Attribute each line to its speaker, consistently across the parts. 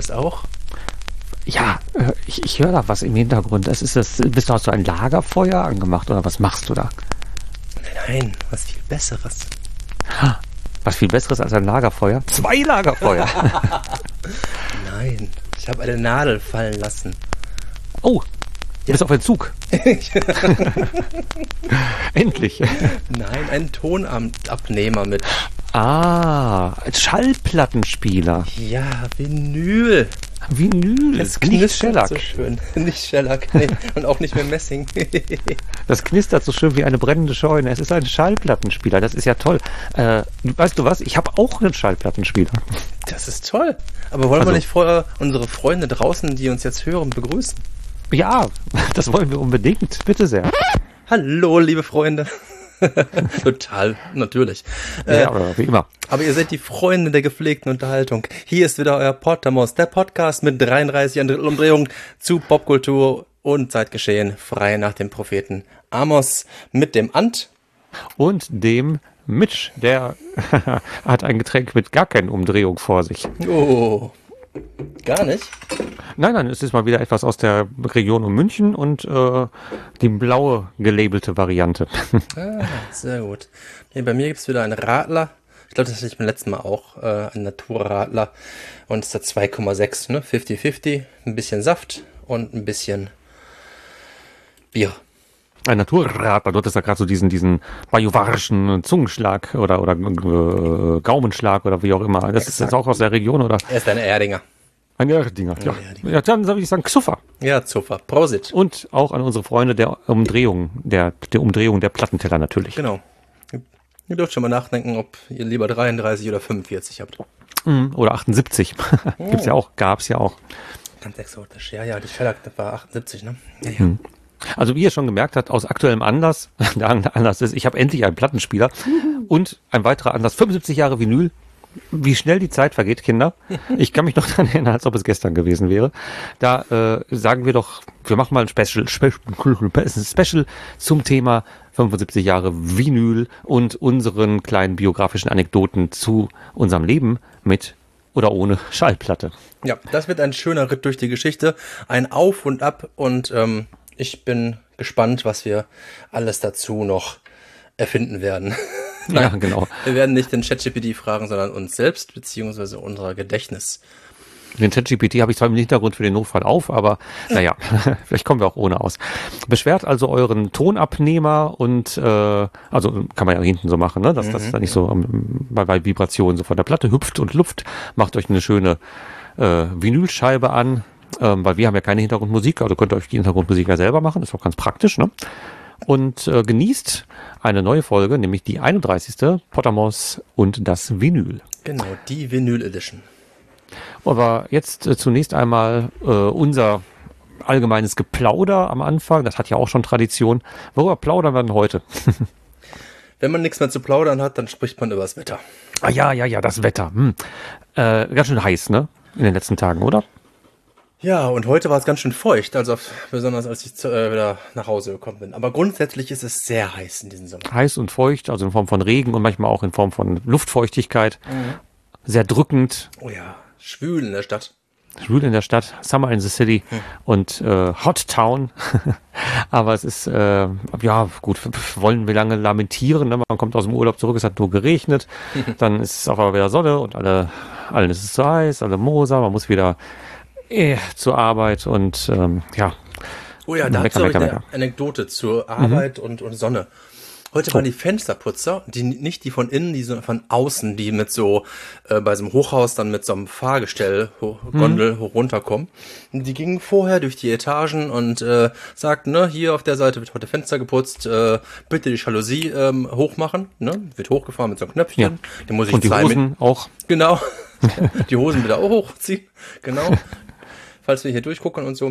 Speaker 1: das auch?
Speaker 2: Ja, ich höre da was im Hintergrund. Hast du ein Lagerfeuer angemacht oder was machst du da?
Speaker 1: Nein, was viel Besseres.
Speaker 2: Was viel Besseres als ein Lagerfeuer? 2 Lagerfeuer!
Speaker 1: Nein, ich habe eine Nadel fallen lassen.
Speaker 2: Oh, du bist auf Entzug. Endlich.
Speaker 1: Nein, ein Tonabnehmer mit.
Speaker 2: Schallplattenspieler.
Speaker 1: Ja, Vinyl.
Speaker 2: Vinyl,
Speaker 1: Es
Speaker 2: nicht
Speaker 1: knistert
Speaker 2: Shellac.
Speaker 1: so schön. Nicht Shellac, nee. Und auch nicht mehr Messing.
Speaker 2: Das knistert so schön wie eine brennende Scheune. Es ist ein Schallplattenspieler, das ist ja toll. Weißt du was? Ich habe auch einen Schallplattenspieler.
Speaker 1: Das ist toll. Aber wollen wir nicht vorher unsere Freunde draußen, die uns jetzt hören, begrüßen?
Speaker 2: Ja, das wollen wir unbedingt. Bitte sehr.
Speaker 1: Hallo, liebe Freunde. Total, natürlich.
Speaker 2: Ja, aber wie immer.
Speaker 1: Aber ihr seid die Freunde der gepflegten Unterhaltung. Hier ist wieder euer Potamos, der Podcast mit 33 Umdrehungen zu Popkultur und Zeitgeschehen, frei nach dem Propheten Amos mit dem Ant.
Speaker 2: Und dem Mitch, der hat ein Getränk mit gar keinen Umdrehung vor sich.
Speaker 1: Oh, gar nicht?
Speaker 2: Nein, es ist mal wieder etwas aus der Region um München und die blaue gelabelte Variante.
Speaker 1: Sehr gut. Nee, bei mir gibt's wieder einen Radler. Ich glaube, das hatte ich beim letzten Mal auch, ein Naturradler. Und es ist der 2,6, ne? 50-50. Ein bisschen Saft und ein bisschen Bier.
Speaker 2: Ein Naturradler, du hattest ja gerade so diesen bajuwarischen Zungenschlag oder Gaumenschlag oder wie auch immer. Das ist jetzt auch aus der Region, oder?
Speaker 1: Er ist ein Erdinger.
Speaker 2: Ein Erdinger, ja. Ja, dann würde ich sagen Xuffer.
Speaker 1: Ja, Zuffer. Prosit.
Speaker 2: Und auch an unsere Freunde der Umdrehung der Plattenteller natürlich.
Speaker 1: Genau. Ihr dürft schon mal nachdenken, ob ihr lieber 33 oder 45 habt.
Speaker 2: Oder 78. Gab's ja auch.
Speaker 1: Ganz exotisch. Ja, die Shellac, das war 78, ne? Ja.
Speaker 2: Also wie ihr schon gemerkt habt, aus aktuellem Anlass, der Anlass ist, ich habe endlich einen Plattenspieler und ein weiterer Anlass, 75 Jahre Vinyl. Wie schnell die Zeit vergeht, Kinder. Ich kann mich noch daran erinnern, als ob es gestern gewesen wäre. Da sagen wir doch, wir machen mal ein Special zum Thema 75 Jahre Vinyl und unseren kleinen biografischen Anekdoten zu unserem Leben mit oder ohne Schallplatte.
Speaker 1: Ja, das wird ein schöner Ritt durch die Geschichte, ein Auf und Ab und ich bin gespannt, was wir alles dazu noch erfinden werden.
Speaker 2: Nein, ja, genau.
Speaker 1: Wir werden nicht den ChatGPT fragen, sondern uns selbst, beziehungsweise unser Gedächtnis.
Speaker 2: Den ChatGPT habe ich zwar im Hintergrund für den Notfall auf, aber naja, vielleicht kommen wir auch ohne aus. Beschwert also euren Tonabnehmer und also kann man ja hinten so machen, ne? Dass das da nicht so bei Vibrationen so von der Platte hüpft und luft. Macht euch eine schöne Vinylscheibe an, weil wir haben ja keine Hintergrundmusik, also könnt ihr euch die Hintergrundmusik ja selber machen, ist auch ganz praktisch, ne? Und genießt eine neue Folge, nämlich die 31. Potamos und das Vinyl.
Speaker 1: Genau, die Vinyl Edition.
Speaker 2: Aber jetzt zunächst einmal unser allgemeines Geplauder am Anfang. Das hat ja auch schon Tradition. Worüber plaudern wir denn heute?
Speaker 1: Wenn man nichts mehr zu plaudern hat, dann spricht man über das Wetter.
Speaker 2: Ah ja, das Wetter. Ganz schön heiß, ne? In den letzten Tagen, oder?
Speaker 1: Ja, und heute war es ganz schön feucht, also besonders als ich wieder nach Hause gekommen bin. Aber grundsätzlich ist es sehr heiß in diesem Sommer.
Speaker 2: Heiß und feucht, also in Form von Regen und manchmal auch in Form von Luftfeuchtigkeit. Sehr drückend.
Speaker 1: Oh ja, schwül in der Stadt.
Speaker 2: Schwül in der Stadt, Summer in the City und Hot Town. Aber es ist, ja gut, wollen wir lange lamentieren. Ne? Man kommt aus dem Urlaub zurück, es hat nur geregnet. Dann ist es auch wieder Sonne und allen ist es zu heiß, alle Moser. Man muss wieder zur Arbeit und ja.
Speaker 1: Oh ja, da habe ich eine Anekdote zur Arbeit und Sonne. Heute waren die Fensterputzer, nicht die von innen, die von außen, die mit so bei so einem Hochhaus dann mit so einem Fahrgestell, Gondel runterkommen. Und die gingen vorher durch die Etagen und sagten, ne, hier auf der Seite wird heute Fenster geputzt, bitte die Jalousie hochmachen, ne, wird hochgefahren mit so einem Knöpfchen.
Speaker 2: Ja.
Speaker 1: Den muss ich
Speaker 2: und die Hosen auch.
Speaker 1: Genau, die Hosen wieder auch hochziehen, genau, falls wir hier durchgucken und so.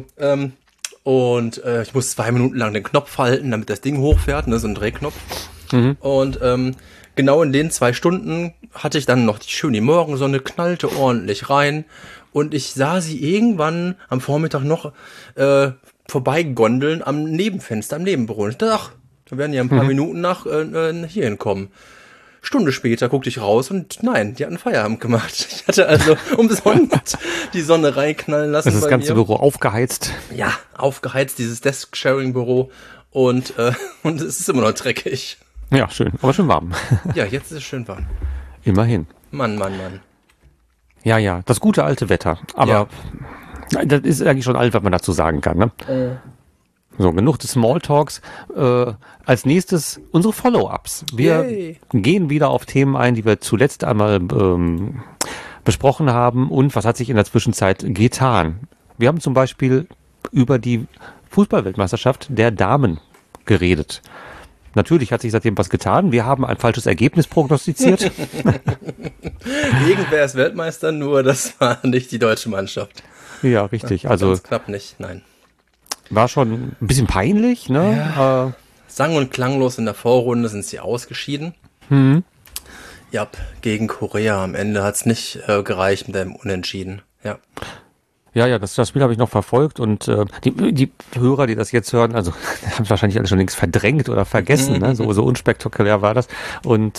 Speaker 1: Und ich muss 2 Minuten lang den Knopf halten, damit das Ding hochfährt, ne, so ein Drehknopf. Und genau in den 2 Stunden hatte ich dann noch die schöne Morgensonne, knallte ordentlich rein. Und ich sah sie irgendwann am Vormittag noch vorbeigondeln am Nebenfenster, am Nebenbüro. Und ich dachte, ach, da werden ja ein paar Minuten nach hier hinkommen. Stunde später guckte ich raus und nein, die hatten Feierabend gemacht. Ich hatte also umsonst die Sonne reinknallen lassen.
Speaker 2: Das ganze Büro aufgeheizt.
Speaker 1: Ja, aufgeheizt, dieses Desk-Sharing-Büro und es ist immer noch dreckig.
Speaker 2: Ja, schön, aber schön warm.
Speaker 1: Ja, jetzt ist es schön warm.
Speaker 2: Immerhin.
Speaker 1: Mann.
Speaker 2: Ja, das gute alte Wetter. Aber das ist eigentlich schon alt, was man dazu sagen kann, ne? So, genug des Smalltalks. Als nächstes unsere Follow-ups. Wir gehen wieder auf Themen ein, die wir zuletzt einmal besprochen haben. Und was hat sich in der Zwischenzeit getan? Wir haben zum Beispiel über die Fußball-Weltmeisterschaft der Damen geredet. Natürlich hat sich seitdem was getan. Wir haben ein falsches Ergebnis prognostiziert.
Speaker 1: Irgendwer ist Weltmeister, nur das war nicht die deutsche Mannschaft.
Speaker 2: Ja, richtig. Also
Speaker 1: ganz knapp nicht, nein.
Speaker 2: War schon ein bisschen peinlich, ne?
Speaker 1: Ja. Sang- und klanglos in der Vorrunde sind sie ausgeschieden. Ja, gegen Korea. Am Ende hat es nicht gereicht mit einem Unentschieden. Ja.
Speaker 2: Ja, das Spiel habe ich noch verfolgt und die Hörer, die das jetzt hören, also haben wahrscheinlich alle schon längst verdrängt oder vergessen, ne? So unspektakulär war das. Und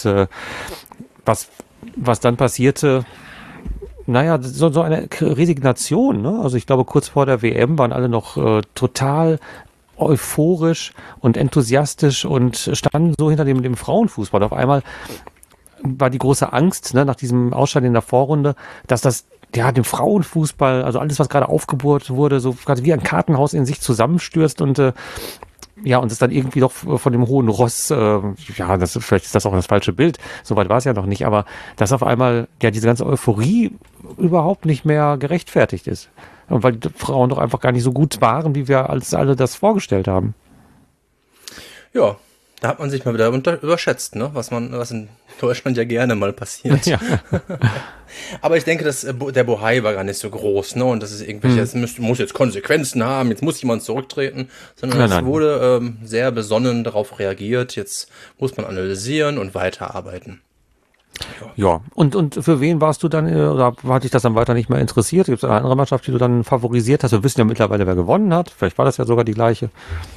Speaker 2: was dann passierte, naja, so eine Resignation, ne? Also ich glaube, kurz vor der WM waren alle noch total euphorisch und enthusiastisch und standen so hinter dem Frauenfußball. Auf einmal war die große Angst, ne, nach diesem Ausscheiden in der Vorrunde, dass das dem Frauenfußball, also alles, was gerade aufgebohrt wurde, so gerade wie ein Kartenhaus in sich zusammenstürzt und und es dann irgendwie doch von dem hohen Ross, vielleicht ist das auch das falsche Bild, soweit war es ja noch nicht, aber dass auf einmal diese ganze Euphorie überhaupt nicht mehr gerechtfertigt ist. Und weil die Frauen doch einfach gar nicht so gut waren, wie wir als alle das vorgestellt haben.
Speaker 1: Ja, da hat man sich mal wieder überschätzt, ne? Was in Deutschland ja gerne mal passiert. Ja. Aber ich denke, dass der Bohai war gar nicht so groß, ne? Und das ist irgendwelche, es muss jetzt Konsequenzen haben, jetzt muss jemand zurücktreten, sondern es wurde sehr besonnen darauf reagiert. Jetzt muss man analysieren und weiterarbeiten.
Speaker 2: Ja, und für wen warst du dann, oder hat dich das dann weiter nicht mehr interessiert? Gibt es eine andere Mannschaft, die du dann favorisiert hast? Wir wissen ja mittlerweile, wer gewonnen hat. Vielleicht war das ja sogar die gleiche.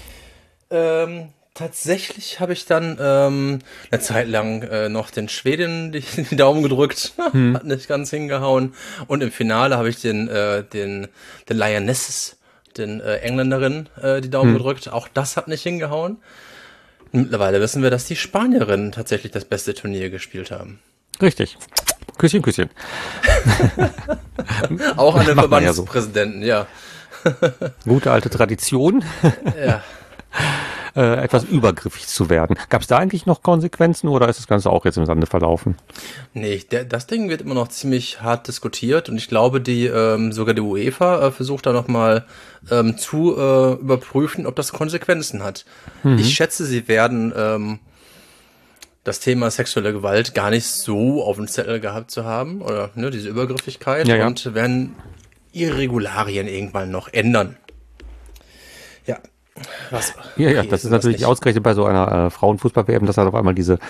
Speaker 1: Tatsächlich habe ich dann eine Zeit lang noch den Schweden die Daumen gedrückt. Hat nicht ganz hingehauen. Und im Finale habe ich den Lionesses, den Engländerinnen, die Daumen gedrückt. Auch das hat nicht hingehauen. Mittlerweile wissen wir, dass die Spanierinnen tatsächlich das beste Turnier gespielt haben.
Speaker 2: Richtig. Küsschen, Küsschen.
Speaker 1: Auch an den Verbandspräsidenten, ja.
Speaker 2: Gute alte Tradition.
Speaker 1: Ja.
Speaker 2: Etwas übergriffig zu werden. Gab es da eigentlich noch Konsequenzen oder ist das Ganze auch jetzt im Sande verlaufen?
Speaker 1: Nee, das Ding wird immer noch ziemlich hart diskutiert und ich glaube, sogar die UEFA versucht da nochmal zu überprüfen, ob das Konsequenzen hat. Ich schätze, sie werden das Thema sexuelle Gewalt gar nicht so auf dem Zettel gehabt zu haben oder diese Übergriffigkeit und werden ihre Regularien irgendwann noch ändern. Ja. Was?
Speaker 2: Ja, das ist natürlich ausgerechnet bei so einer Frauenfußball-WM, dass halt auf einmal diese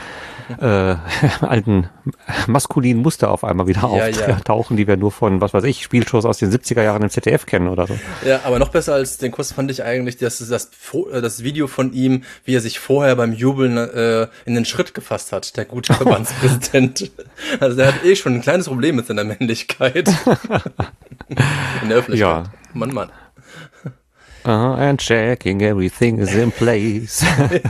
Speaker 2: alten maskulinen Muster auf einmal wieder auftauchen, die wir nur von, was weiß ich, Spielshows aus den 70er Jahren im ZDF kennen oder so.
Speaker 1: Ja, aber noch besser als den Kuss fand ich eigentlich, dass das Video von ihm, wie er sich vorher beim Jubeln in den Schritt gefasst hat, der gute Verbandspräsident. Also der hat schon ein kleines Problem mit seiner Männlichkeit. In der Öffentlichkeit.
Speaker 2: Ja.
Speaker 1: Mann.
Speaker 2: And checking everything is in place.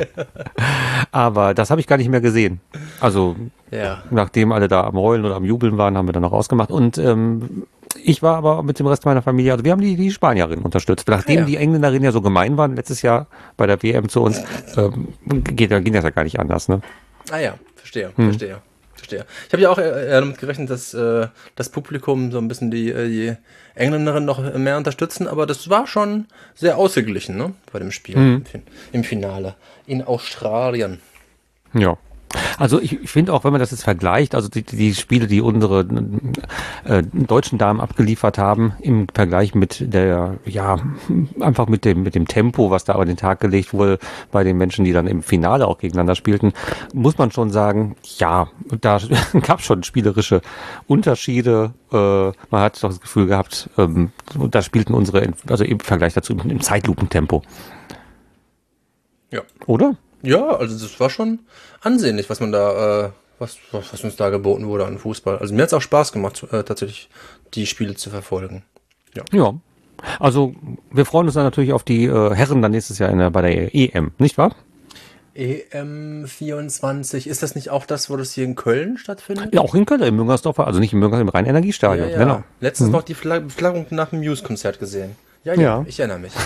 Speaker 2: Aber das habe ich gar nicht mehr gesehen. Also nachdem alle da am Heulen oder am Jubeln waren, haben wir dann noch ausgemacht. Und ich war aber mit dem Rest meiner Familie, also wir haben die Spanierinnen unterstützt. Nachdem die Engländerinnen ja so gemein waren, letztes Jahr bei der WM zu uns, ging das ja gar nicht anders, ne?
Speaker 1: Ah ja, verstehe. Ich habe ja auch damit gerechnet, dass das Publikum so ein bisschen die Engländerinnen noch mehr unterstützen, aber das war schon sehr ausgeglichen, ne, bei dem Spiel im Finale in Australien.
Speaker 2: Ja. Also ich finde auch, wenn man das jetzt vergleicht, also die Spiele, die unsere deutschen Damen abgeliefert haben, im Vergleich mit einfach mit dem Tempo, was da an den Tag gelegt wurde bei den Menschen, die dann im Finale auch gegeneinander spielten, muss man schon sagen, ja, da gab schon spielerische Unterschiede. Man hat doch das Gefühl gehabt, da spielten also im Vergleich dazu im Zeitlupentempo.
Speaker 1: Ja.
Speaker 2: Oder?
Speaker 1: Ja, also das war schon ansehnlich, was man da was uns da geboten wurde an Fußball. Also mir hat es auch Spaß gemacht, tatsächlich die Spiele zu verfolgen.
Speaker 2: Ja. Also wir freuen uns dann natürlich auf die Herren dann nächstes Jahr bei der EM, nicht wahr?
Speaker 1: EM 24, ist das nicht auch das, wo das hier in Köln stattfindet?
Speaker 2: Ja, auch in Köln, im Müngersdorfer, also nicht im Müngersdorf, im Rhein-Energiestadion.
Speaker 1: Ja.
Speaker 2: Genau.
Speaker 1: Letztens noch die Beflaggung nach dem Muse-Konzert gesehen. Ja, ich erinnere mich.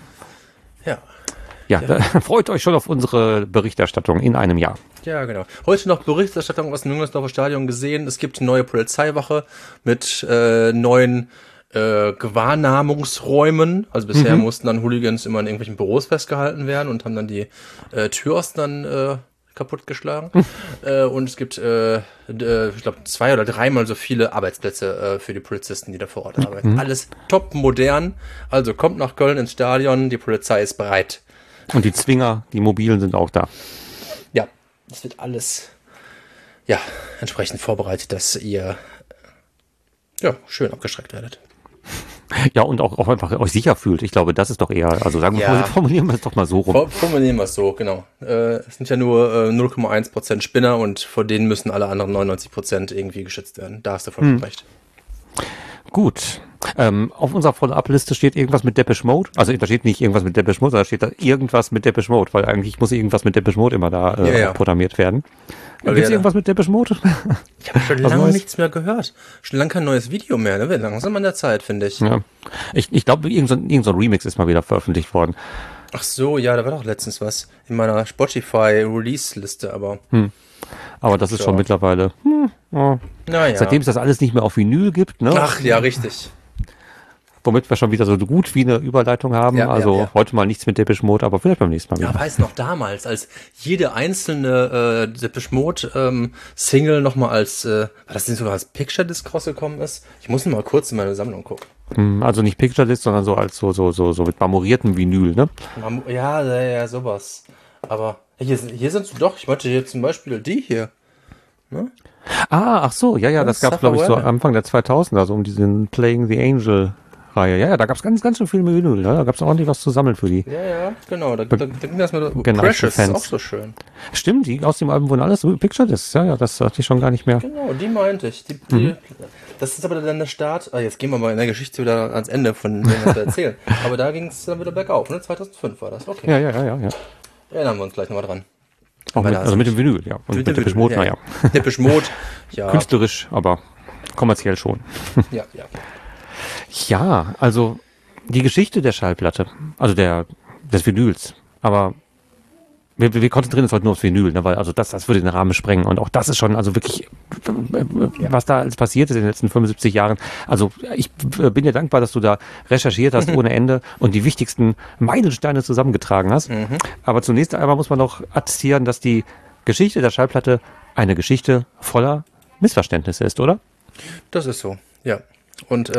Speaker 2: Ja, da freut euch schon auf unsere Berichterstattung in einem Jahr.
Speaker 1: Ja, genau. Heute noch Berichterstattung aus dem Müngersdorfer Stadion gesehen. Es gibt eine neue Polizeiwache mit neuen Gewahrnahmungsräumen. Also bisher mussten dann Hooligans immer in irgendwelchen Büros festgehalten werden und haben dann die Türosten dann kaputtgeschlagen. Und es gibt, ich glaube, 2 oder 3-mal so viele Arbeitsplätze für die Polizisten, die da vor Ort arbeiten. Alles top modern. Also kommt nach Köln ins Stadion, die Polizei ist bereit.
Speaker 2: Und die Zwinger, die Mobilen sind auch da.
Speaker 1: Ja, das wird alles entsprechend vorbereitet, dass ihr schön abgeschreckt werdet.
Speaker 2: Ja, und auch einfach euch sicher fühlt. Ich glaube, das ist doch eher, also formulieren wir es doch mal so rum.
Speaker 1: Formulieren wir es so, genau. Es sind ja nur 0,1% Spinner und vor denen müssen alle anderen 99% irgendwie geschützt werden. Da hast du vollkommen recht.
Speaker 2: Gut. Auf unserer Follow-up-Liste steht irgendwas mit Depeche Mode. Also da steht nicht irgendwas mit Depeche Mode, sondern steht da irgendwas mit Depeche Mode, weil eigentlich muss irgendwas mit Depeche Mode immer da programmiert werden. Gibt es irgendwas mit Depeche Mode?
Speaker 1: Ich habe schon lange nichts mehr gehört. Schon lange kein neues Video mehr. Ne? Langsam an der Zeit, finde ich.
Speaker 2: Ja. Ich glaube, irgend so ein Remix ist mal wieder veröffentlicht worden.
Speaker 1: Ach so, ja, da war doch letztens was in meiner Spotify-Release-Liste, aber...
Speaker 2: Aber das ist schon mittlerweile... Seitdem es das alles nicht mehr auf Vinyl gibt, ne?
Speaker 1: Ach ja, richtig.
Speaker 2: Womit wir schon wieder so gut wie eine Überleitung haben. Heute mal nichts mit Depeche Mode, aber vielleicht beim nächsten Mal wieder.
Speaker 1: Ja, weiß noch damals, als jede einzelne Depeche Mode Single nochmal als, war das nicht sogar als Picture Disc rausgekommen ist? Ich muss mal kurz in meine Sammlung gucken.
Speaker 2: Also nicht Picture Disc, sondern so als so mit marmoriertem Vinyl, ne?
Speaker 1: Ja, sowas. Aber hier sind sie doch, ich meinte hier zum Beispiel die hier. Ne?
Speaker 2: Ach so, ja, das gab es, glaube ich, so Anfang der 2000er, so um diesen Playing the Angel Reihe. Ja, da gab es ganz schön viel Vinyl, ne? Da gab es ordentlich was zu sammeln für die.
Speaker 1: Ja, genau, da ging das mal Precious,
Speaker 2: Fans.
Speaker 1: Ist auch so schön.
Speaker 2: Stimmt, die aus dem Album wurden alles so Picture Discs, ja, das hatte ich schon gar nicht mehr.
Speaker 1: Genau, die meinte ich. Das ist aber dann der Start, jetzt gehen wir mal in der Geschichte wieder ans Ende von dem, was wir erzählen. Aber da ging es dann wieder bergauf, ne? 2005 war das, okay.
Speaker 2: Ja.
Speaker 1: Erinnern wir uns gleich nochmal dran.
Speaker 2: Auch mit dem Vinyl, ja. Und mit Depeche Mode, naja.
Speaker 1: Depeche Mode, ja.
Speaker 2: Künstlerisch, aber kommerziell schon.
Speaker 1: Ja.
Speaker 2: Ja, also die Geschichte der Schallplatte, also des Vinyls, aber wir konzentrieren uns heute nur aufs Vinyl, ne, weil also das würde den Rahmen sprengen und auch das ist schon, also wirklich, was da alles passiert ist in den letzten 75 Jahren. Also ich bin dir dankbar, dass du da recherchiert hast ohne Ende und die wichtigsten Meilensteine zusammengetragen hast. Aber zunächst einmal muss man noch attestieren, dass die Geschichte der Schallplatte eine Geschichte voller Missverständnisse ist, oder?
Speaker 1: Das ist so, ja. Und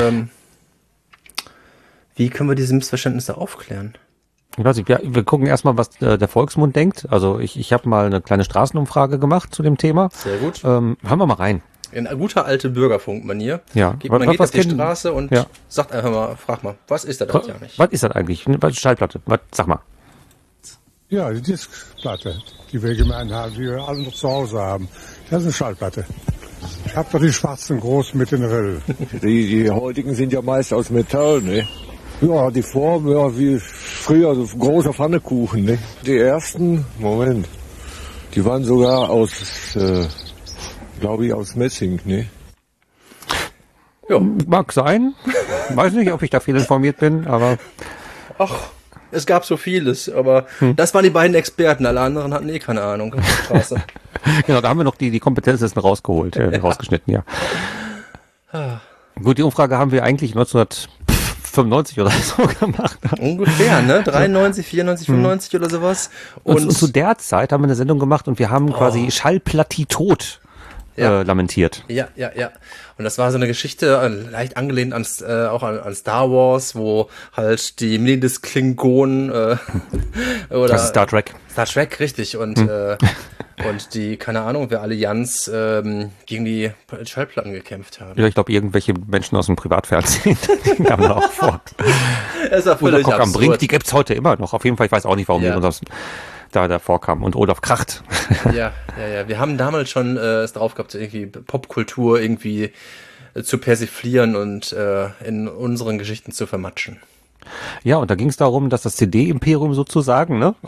Speaker 1: wie können wir diese Missverständnisse aufklären?
Speaker 2: Ich weiß nicht, wir gucken erstmal, was der Volksmund denkt. Also ich habe mal eine kleine Straßenumfrage gemacht zu dem Thema.
Speaker 1: Sehr gut.
Speaker 2: Hören wir mal rein.
Speaker 1: In guter alte Bürgerfunkmanier.
Speaker 2: Ja.
Speaker 1: Man geht auf die Straße und sagt einfach mal, frag mal, was ist das eigentlich?
Speaker 2: Was ist das eigentlich? Schallplatte, sag mal.
Speaker 3: Ja, die Diskplatte, die wir gemeint haben, die wir alle noch zu Hause haben. Das ist eine Schallplatte. Ich habe doch die schwarzen groß mit den Rillen.
Speaker 4: Die heutigen sind ja meist aus Metall, ne? Ja, die Form, wie früher, so großer Pfannekuchen, ne? Die ersten, die waren sogar aus, glaube ich, aus Messing, ne?
Speaker 2: Ja, mag sein. Weiß nicht, ob ich da viel informiert bin, aber...
Speaker 1: Ach, es gab so vieles, aber das waren die beiden Experten, alle anderen hatten keine Ahnung.
Speaker 2: Genau, da haben wir noch die Kompetenzen rausgeholt, rausgeschnitten, ja. Gut, die Umfrage haben wir eigentlich 1995 oder so gemacht.
Speaker 1: Ungefähr, ne? 93, 94, 95 oder sowas.
Speaker 2: Und zu der Zeit haben wir eine Sendung gemacht und wir haben quasi Schallplatti tot lamentiert.
Speaker 1: Ja. Und das war so eine Geschichte, leicht angelehnt an Star Wars, wo halt die Minidisc-Klingonen oder...
Speaker 2: Das ist Star Trek.
Speaker 1: Star Trek, richtig. Und die, keine Ahnung, wer Allianz gegen die Schallplatten gekämpft haben.
Speaker 2: Ja, ich glaube, irgendwelche Menschen aus dem Privatfernsehen, die kamen da auch vor.
Speaker 1: Das ist auch völlig
Speaker 2: absurd. Am Brink, die gibt's heute immer noch. Auf jeden Fall, ich weiß auch nicht, warum die uns da vorkam. Und Olaf Kracht.
Speaker 1: Ja. Wir haben damals schon es drauf gehabt, irgendwie Popkultur irgendwie zu persiflieren und in unseren Geschichten zu vermatschen.
Speaker 2: Ja, und da ging es darum, dass das CD-Imperium sozusagen, ne,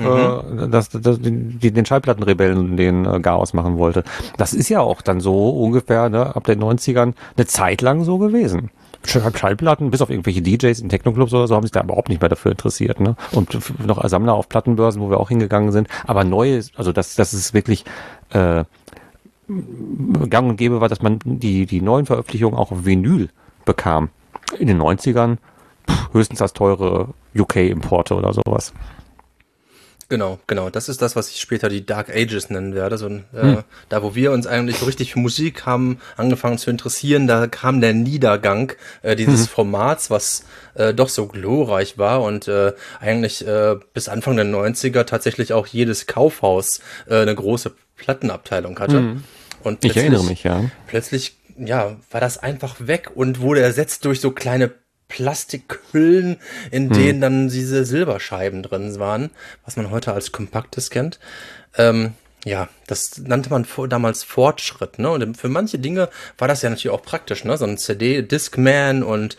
Speaker 2: den Schallplattenrebellen den Garaus machen wollte. Das ist ja auch dann so ungefähr, ne, ab den 90ern eine Zeit lang so gewesen. Schallplatten, bis auf irgendwelche DJs in Techno-Clubs oder so, haben sich da überhaupt nicht mehr dafür interessiert, ne? Und noch als Sammler auf Plattenbörsen, wo wir auch hingegangen sind. Aber neu, also das ist wirklich gang und gäbe war, dass man die neuen Veröffentlichungen auch auf Vinyl bekam. In den 90ern höchstens als teure UK-Importe oder sowas.
Speaker 1: Genau. Das ist das, was ich später die Dark Ages nennen werde. So, da, wo wir uns eigentlich so richtig für Musik haben angefangen zu interessieren, da kam der Niedergang dieses Formats, was doch so glorreich war und eigentlich bis Anfang der 90er tatsächlich auch jedes Kaufhaus eine große Plattenabteilung hatte. Und
Speaker 2: ich erinnere mich, ja.
Speaker 1: Plötzlich, war das einfach weg und wurde ersetzt durch so kleine Plastikhüllen, in denen dann diese Silberscheiben drin waren, was man heute als Kompaktes kennt. Das nannte man damals Fortschritt, ne? Und für manche Dinge war das ja natürlich auch praktisch, ne? So ein CD, Discman und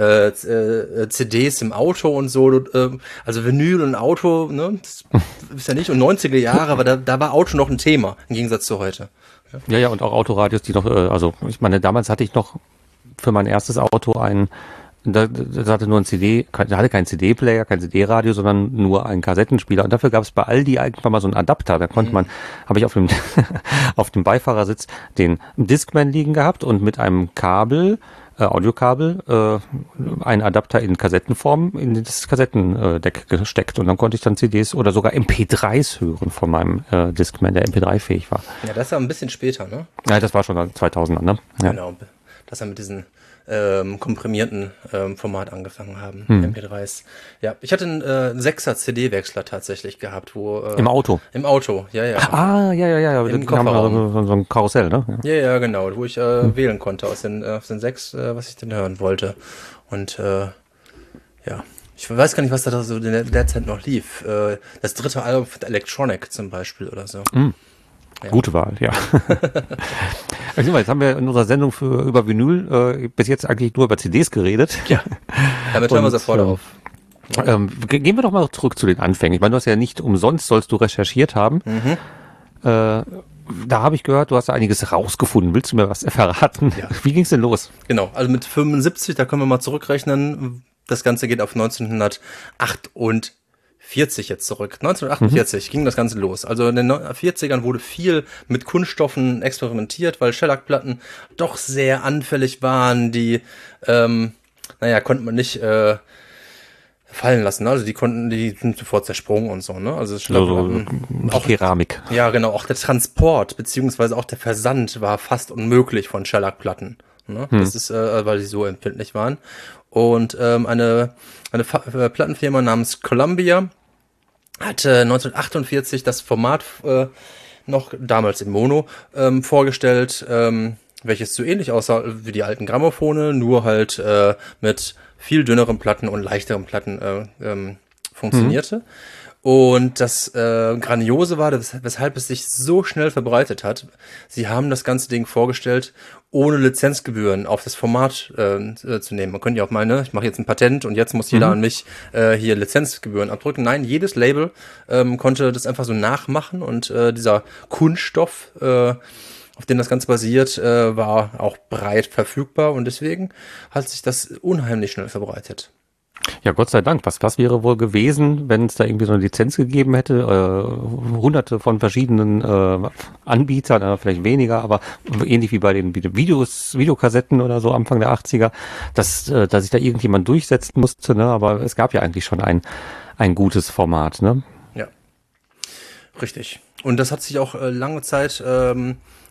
Speaker 1: CDs im Auto und so. Also Vinyl und Auto, ne? Das ist ja nicht. Und 90er Jahre, aber da war Auto noch ein Thema, im Gegensatz zu heute.
Speaker 2: Ja, und auch Autoradios, die noch, also ich meine, damals hatte ich noch für mein erstes Auto das hatte nur ein CD, da hatte keinen CD-Player, kein CD-Radio, sondern nur einen Kassettenspieler. Und dafür gab es bei Aldi irgendwann mal so einen Adapter. Da konnte man, habe ich auf dem Beifahrersitz den Discman liegen gehabt und mit einem Kabel, Audiokabel, einen Adapter in Kassettenform in das Kassettendeck gesteckt. Und dann konnte ich dann CDs oder sogar MP3s hören von meinem Discman, der MP3-fähig war.
Speaker 1: Ja, das war ein bisschen später, ne?
Speaker 2: Ja, das war schon 2000er, ne? Ja.
Speaker 1: Genau, dass er mit diesen komprimierten Format angefangen haben, MP3s. Ja, ich hatte einen 6er CD-Wechsler tatsächlich gehabt, wo
Speaker 2: im Auto?
Speaker 1: Im Auto, ja.
Speaker 2: Ja.
Speaker 1: Im Kofferraum.
Speaker 2: So ein Karussell, ne?
Speaker 1: Ja, genau, wo ich wählen konnte aus den 6, was ich denn hören wollte. Und ich weiß gar nicht, was da so in der Zeit noch lief. Das dritte Album von Electronic zum Beispiel oder so.
Speaker 2: Ja. Gute Wahl, ja. Also, jetzt haben wir in unserer Sendung über Vinyl bis jetzt eigentlich nur über CDs geredet.
Speaker 1: Ja, damit hören wir sofort auf.
Speaker 2: Gehen wir doch mal zurück zu den Anfängen. Ich meine, du hast ja nicht umsonst, sollst du recherchiert haben. Da habe ich gehört, du hast da einiges rausgefunden. Willst du mir was verraten? Ja. Wie ging's denn los?
Speaker 1: Genau, also mit 75, da können wir mal zurückrechnen. Das Ganze geht auf 1948 jetzt zurück. 1948 ging das Ganze los. Also in den 40ern wurde viel mit Kunststoffen experimentiert, weil Shellac-Platten doch sehr anfällig waren. Die, konnte man nicht fallen lassen. Also die sind sofort zersprungen und so, ne? Also
Speaker 2: auch Keramik.
Speaker 1: Ja, genau. Auch der Transport beziehungsweise auch der Versand war fast unmöglich von Shellac-Platten. Ne? Das ist, weil die so empfindlich waren. Und eine Plattenfirma namens Columbia hatte 1948 das Format noch damals im Mono vorgestellt, welches so ähnlich aussah wie die alten Grammophone, nur halt mit viel dünneren Platten und leichteren Platten funktionierte. Und das Grandiose war, weshalb es sich so schnell verbreitet hat. Sie haben das ganze Ding vorgestellt, ohne Lizenzgebühren auf das Format zu nehmen. Man könnte ja auch meinen, ich mache jetzt ein Patent und jetzt muss jeder an mich hier Lizenzgebühren abdrücken. Nein, jedes Label konnte das einfach so nachmachen und dieser Kunststoff, auf dem das Ganze basiert, war auch breit verfügbar und deswegen hat sich das unheimlich schnell verbreitet.
Speaker 2: Ja, Gott sei Dank. Was wäre wohl gewesen, wenn es da irgendwie so eine Lizenz gegeben hätte? Hunderte von verschiedenen Anbietern, vielleicht weniger, aber ähnlich wie bei den Videokassetten oder so Anfang der 80er, dass sich da irgendjemand durchsetzen musste, ne? Aber es gab ja eigentlich schon ein gutes Format, ne?
Speaker 1: Ja, richtig. Und das hat sich auch lange Zeit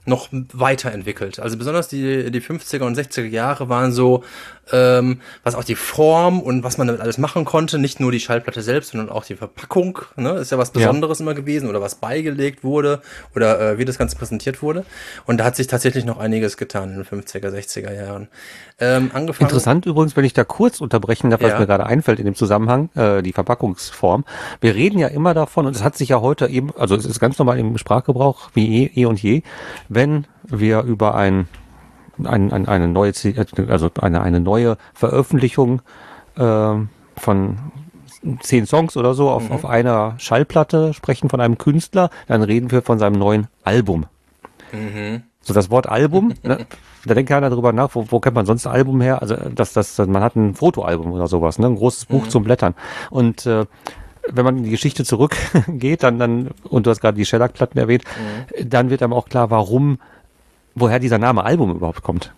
Speaker 1: noch weiterentwickelt. Also besonders die 50er und 60er Jahre waren so, was auch die Form und was man damit alles machen konnte, nicht nur die Schallplatte selbst, sondern auch die Verpackung, ne, ist ja was Besonderes immer gewesen oder was beigelegt wurde oder wie das Ganze präsentiert wurde. Und da hat sich tatsächlich noch einiges getan in den 50er, 60er Jahren. Angefangen.
Speaker 2: Interessant übrigens, wenn ich da kurz unterbrechen darf, was mir gerade einfällt in dem Zusammenhang, die Verpackungsform. Wir reden ja immer davon, und es hat sich ja heute eben, also es ist ganz normal im Sprachgebrauch, wie eh und je, wenn wir über eine neue, also eine neue Veröffentlichung von 10 Songs oder so auf einer Schallplatte sprechen von einem Künstler, dann reden wir von seinem neuen Album. So das Wort Album, ne? Da denkt keiner drüber nach, wo kennt man sonst Album her? Also man hat ein Fotoalbum oder sowas, ne? Ein großes Buch zum Blättern. Und wenn man in die Geschichte zurückgeht, dann und du hast gerade die Shellac-Platten erwähnt, dann wird einem auch klar, woher dieser Name Album überhaupt kommt.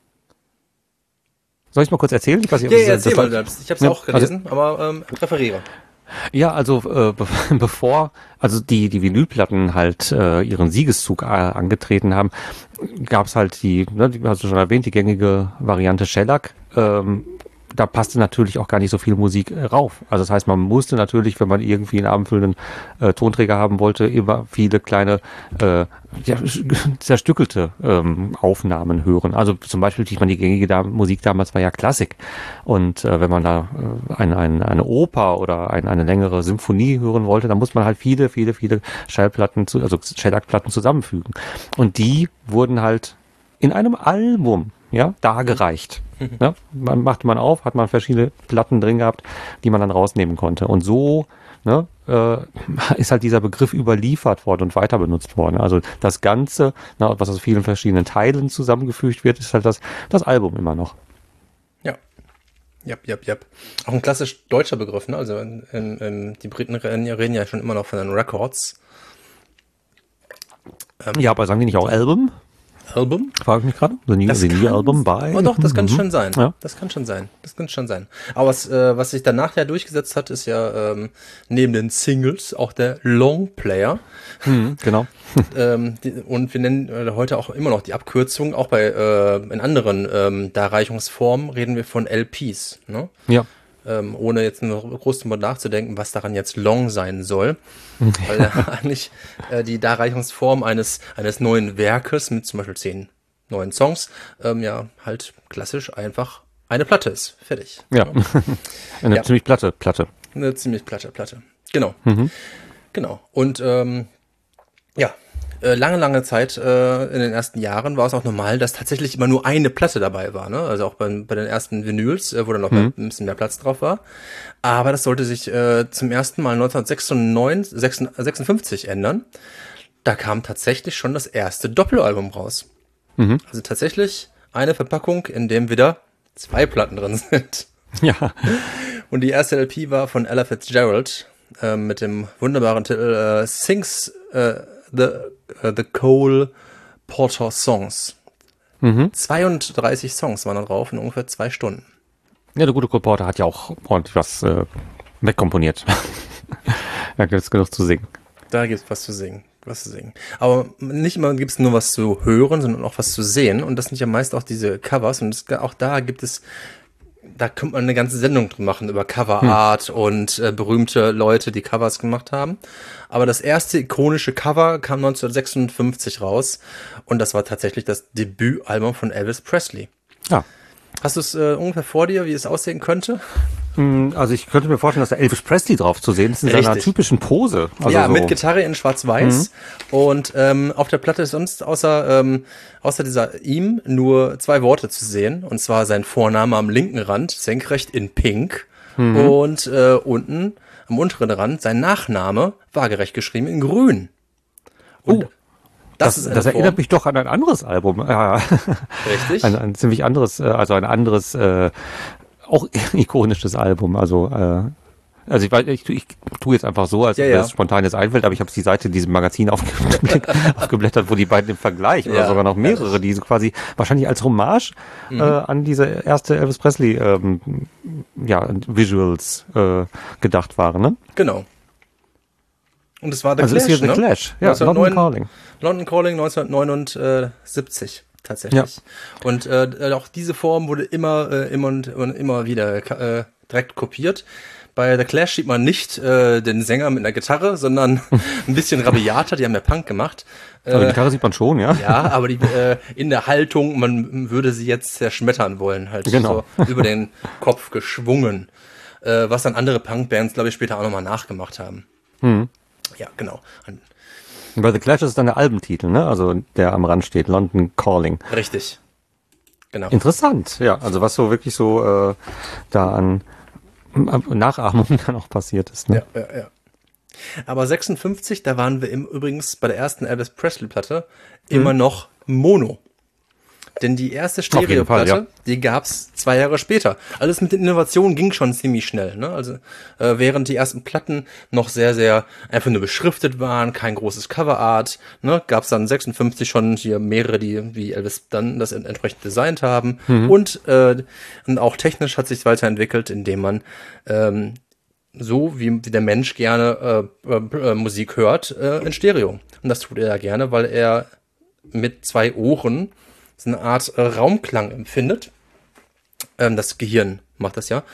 Speaker 2: Soll ich mal kurz erzählen? Ich weiß nicht,
Speaker 1: erzähl mal selbst. Ich habe es auch gelesen, aber referiere.
Speaker 2: Ja, also bevor die Vinylplatten halt ihren Siegeszug angetreten haben, gab's halt die hast du schon erwähnt, die gängige Variante Shellac. Da passte natürlich auch gar nicht so viel Musik rauf. Also das heißt, man musste natürlich, wenn man irgendwie einen abendfüllenden Tonträger haben wollte, immer viele kleine zerstückelte Aufnahmen hören. Also zum Beispiel, die gängige Musik damals war ja Klassik. Und wenn man da eine Oper oder eine längere Symphonie hören wollte, dann muss man halt viele Schallplatten, also Shellac-Platten zusammenfügen. Und die wurden halt in einem Album dargereicht. Ja, macht man auf, hat man verschiedene Platten drin gehabt, die man dann rausnehmen konnte. Und so ist halt dieser Begriff überliefert worden und weiter benutzt worden. Also das Ganze, was aus vielen verschiedenen Teilen zusammengefügt wird, ist halt das Album immer noch.
Speaker 1: Ja. Yep. Auch ein klassisch deutscher Begriff, ne? Also die Briten reden ja schon immer noch von den Records.
Speaker 2: Ja, aber sagen die nicht auch Album?
Speaker 1: Album?
Speaker 2: Frage ich mich gerade. The New Album by.
Speaker 1: Oh doch, das kann schon sein.
Speaker 2: Ja.
Speaker 1: Das kann schon sein. Aber was sich danach ja durchgesetzt hat, ist ja neben den Singles auch der Longplayer.
Speaker 2: Genau.
Speaker 1: Und wir nennen heute auch immer noch die Abkürzung, auch bei in anderen Darreichungsformen reden wir von LPs. Ne?
Speaker 2: Ja.
Speaker 1: Ohne jetzt nur groß drüber nachzudenken, was daran jetzt long sein soll. Weil eigentlich die Darreichungsform eines neuen Werkes mit zum Beispiel 10 neuen Songs halt klassisch einfach eine Platte ist. Fertig.
Speaker 2: Ja, eine ziemlich platte Platte.
Speaker 1: Eine ziemlich platte Platte. Genau. Genau. Und lange Zeit in den ersten Jahren war es auch normal, dass tatsächlich immer nur eine Platte dabei war. Ne? Also auch bei den ersten Vinyls, wo dann noch ein bisschen mehr Platz drauf war. Aber das sollte sich zum ersten Mal 1956 ändern. Da kam tatsächlich schon das erste Doppelalbum raus. Also tatsächlich eine Verpackung, in dem wieder 2 Platten drin sind.
Speaker 2: Ja.
Speaker 1: Und die erste LP war von Ella Fitzgerald mit dem wunderbaren Titel Sings The Cole Porter Songs. 32 Songs waren da drauf in ungefähr 2 Stunden.
Speaker 2: Ja, der gute Cole Porter hat ja auch ordentlich was wegkomponiert. Da gibt es genug zu singen.
Speaker 1: Da gibt es was zu singen. Aber nicht immer gibt es nur was zu hören, sondern auch was zu sehen. Und das sind ja meist auch diese Covers. Und auch da könnte man eine ganze Sendung drin machen über Coverart und berühmte Leute, die Covers gemacht haben. Aber das erste ikonische Cover kam 1956 raus und das war tatsächlich das Debütalbum von Elvis Presley.
Speaker 2: Ja.
Speaker 1: Hast du es ungefähr vor dir, wie es aussehen könnte?
Speaker 2: Also ich könnte mir vorstellen, dass da Elvis Presley drauf zu sehen ist in seiner typischen Pose. Also
Speaker 1: ja, mit Gitarre in Schwarz-Weiß. Und auf der Platte ist sonst außer dieser ihm nur 2 Worte zu sehen. Und zwar sein Vorname am linken Rand, senkrecht in Pink. Und unten am unteren Rand sein Nachname, waagerecht geschrieben, in Grün. Und das
Speaker 2: erinnert mich doch an ein anderes Album.
Speaker 1: Richtig.
Speaker 2: Ein ziemlich anderes, also ein anderes auch ikonisches Album. Also ich tue jetzt einfach so, als wäre es spontan jetzt einfällt, aber ich habe die Seite in diesem Magazin aufgeblättert, wo die beiden im Vergleich oder sogar noch mehrere, die so quasi wahrscheinlich als Hommage an diese erste Elvis Presley Visuals gedacht waren, ne?
Speaker 1: Genau. Und es war The
Speaker 2: Also
Speaker 1: Clash,
Speaker 2: ist hier The
Speaker 1: ne?
Speaker 2: Clash. Ja, London Calling.
Speaker 1: London Calling 1979 tatsächlich. Ja. Und auch diese Form wurde immer wieder direkt kopiert. Bei The Clash sieht man nicht den Sänger mit einer Gitarre, sondern ein bisschen rabiater. Die haben ja Punk gemacht.
Speaker 2: Also die Gitarre sieht man schon, ja.
Speaker 1: Ja, aber in der Haltung, man würde sie jetzt zerschmettern wollen, halt
Speaker 2: genau.
Speaker 1: So über den Kopf geschwungen. Was dann andere Punk-Bands, glaube ich, später auch nochmal nachgemacht haben. Ja, genau.
Speaker 2: Bei The Clash ist es dann der Albentitel, ne? Also der am Rand steht, London Calling.
Speaker 1: Richtig. Genau.
Speaker 2: Interessant, ja. Also was so wirklich so da an Nachahmung dann auch passiert ist. Ne?
Speaker 1: Ja. Aber 56, da waren wir übrigens bei der ersten Elvis Presley-Platte immer noch Mono. Denn die erste Stereo-Platte, die gab's 2 Jahre später. Alles mit den Innovationen ging schon ziemlich schnell. Ne? Also während die ersten Platten noch sehr, sehr einfach nur beschriftet waren, kein großes Coverart, ne? Gab's dann 56 schon hier mehrere, die Elvis dann das entsprechend designt haben. Und auch technisch hat sich weiterentwickelt, indem man so wie der Mensch gerne Musik hört, in Stereo. Und das tut er ja gerne, weil er mit 2 Ohren so eine Art Raumklang empfindet. Das Gehirn macht das ja.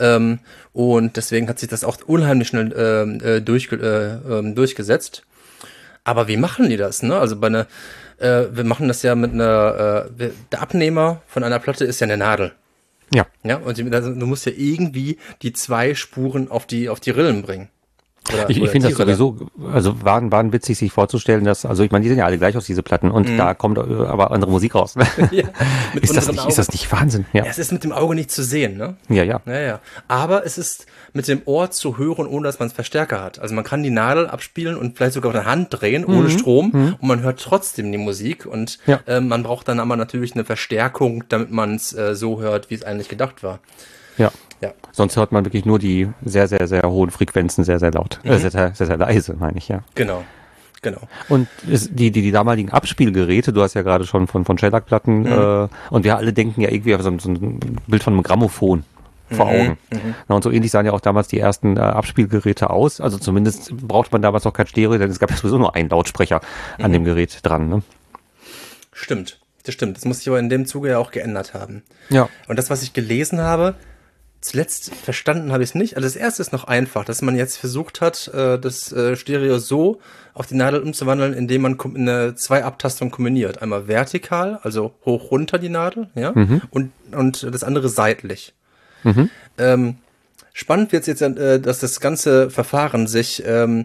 Speaker 1: Und deswegen hat sich das auch unheimlich schnell durchgesetzt. Aber wie machen die das? Ne? Also wir machen das ja mit der Abnehmer von einer Platte ist ja eine Nadel. Ja, und du musst ja irgendwie die 2 Spuren auf die Rillen bringen.
Speaker 2: Ich finde das sowieso, also waren witzig, sich vorzustellen, dass, also ich meine, die sehen ja alle gleich aus, diese Platten, und da kommt aber andere Musik raus. Ja, ist das nicht Wahnsinn? Ja.
Speaker 1: Es ist mit dem Auge nicht zu sehen, ne?
Speaker 2: Ja.
Speaker 1: Aber es ist mit dem Ohr zu hören, ohne dass man einen Verstärker hat. Also man kann die Nadel abspielen und vielleicht sogar auf der Hand drehen, ohne Strom, und man hört trotzdem die Musik, und man braucht dann aber natürlich eine Verstärkung, damit man es so hört, wie es eigentlich gedacht war.
Speaker 2: Ja. Sonst hört man wirklich nur die sehr, sehr, sehr hohen Frequenzen sehr, sehr laut. Sehr, sehr, sehr leise, meine ich, ja.
Speaker 1: Genau.
Speaker 2: Und die damaligen Abspielgeräte, du hast ja gerade schon von Shellac-Platten, und wir alle denken ja irgendwie auf so ein Bild von einem Grammophon vor Augen. Na, und so ähnlich sahen ja auch damals die ersten Abspielgeräte aus. Also zumindest brauchte man damals noch kein Stereo, denn es gab ja sowieso nur einen Lautsprecher an dem Gerät dran. Ne?
Speaker 1: Stimmt. Das muss sich aber in dem Zuge ja auch geändert haben.
Speaker 2: Ja.
Speaker 1: Und das, was ich gelesen habe, zuletzt verstanden habe ich es nicht. Also das erste ist noch einfach, dass man jetzt versucht hat, das Stereo so auf die Nadel umzuwandeln, indem man eine 2 Abtastungen kombiniert. Einmal vertikal, also hoch runter die Nadel, ja, und das andere seitlich. Spannend wird es jetzt, dass das ganze Verfahren sich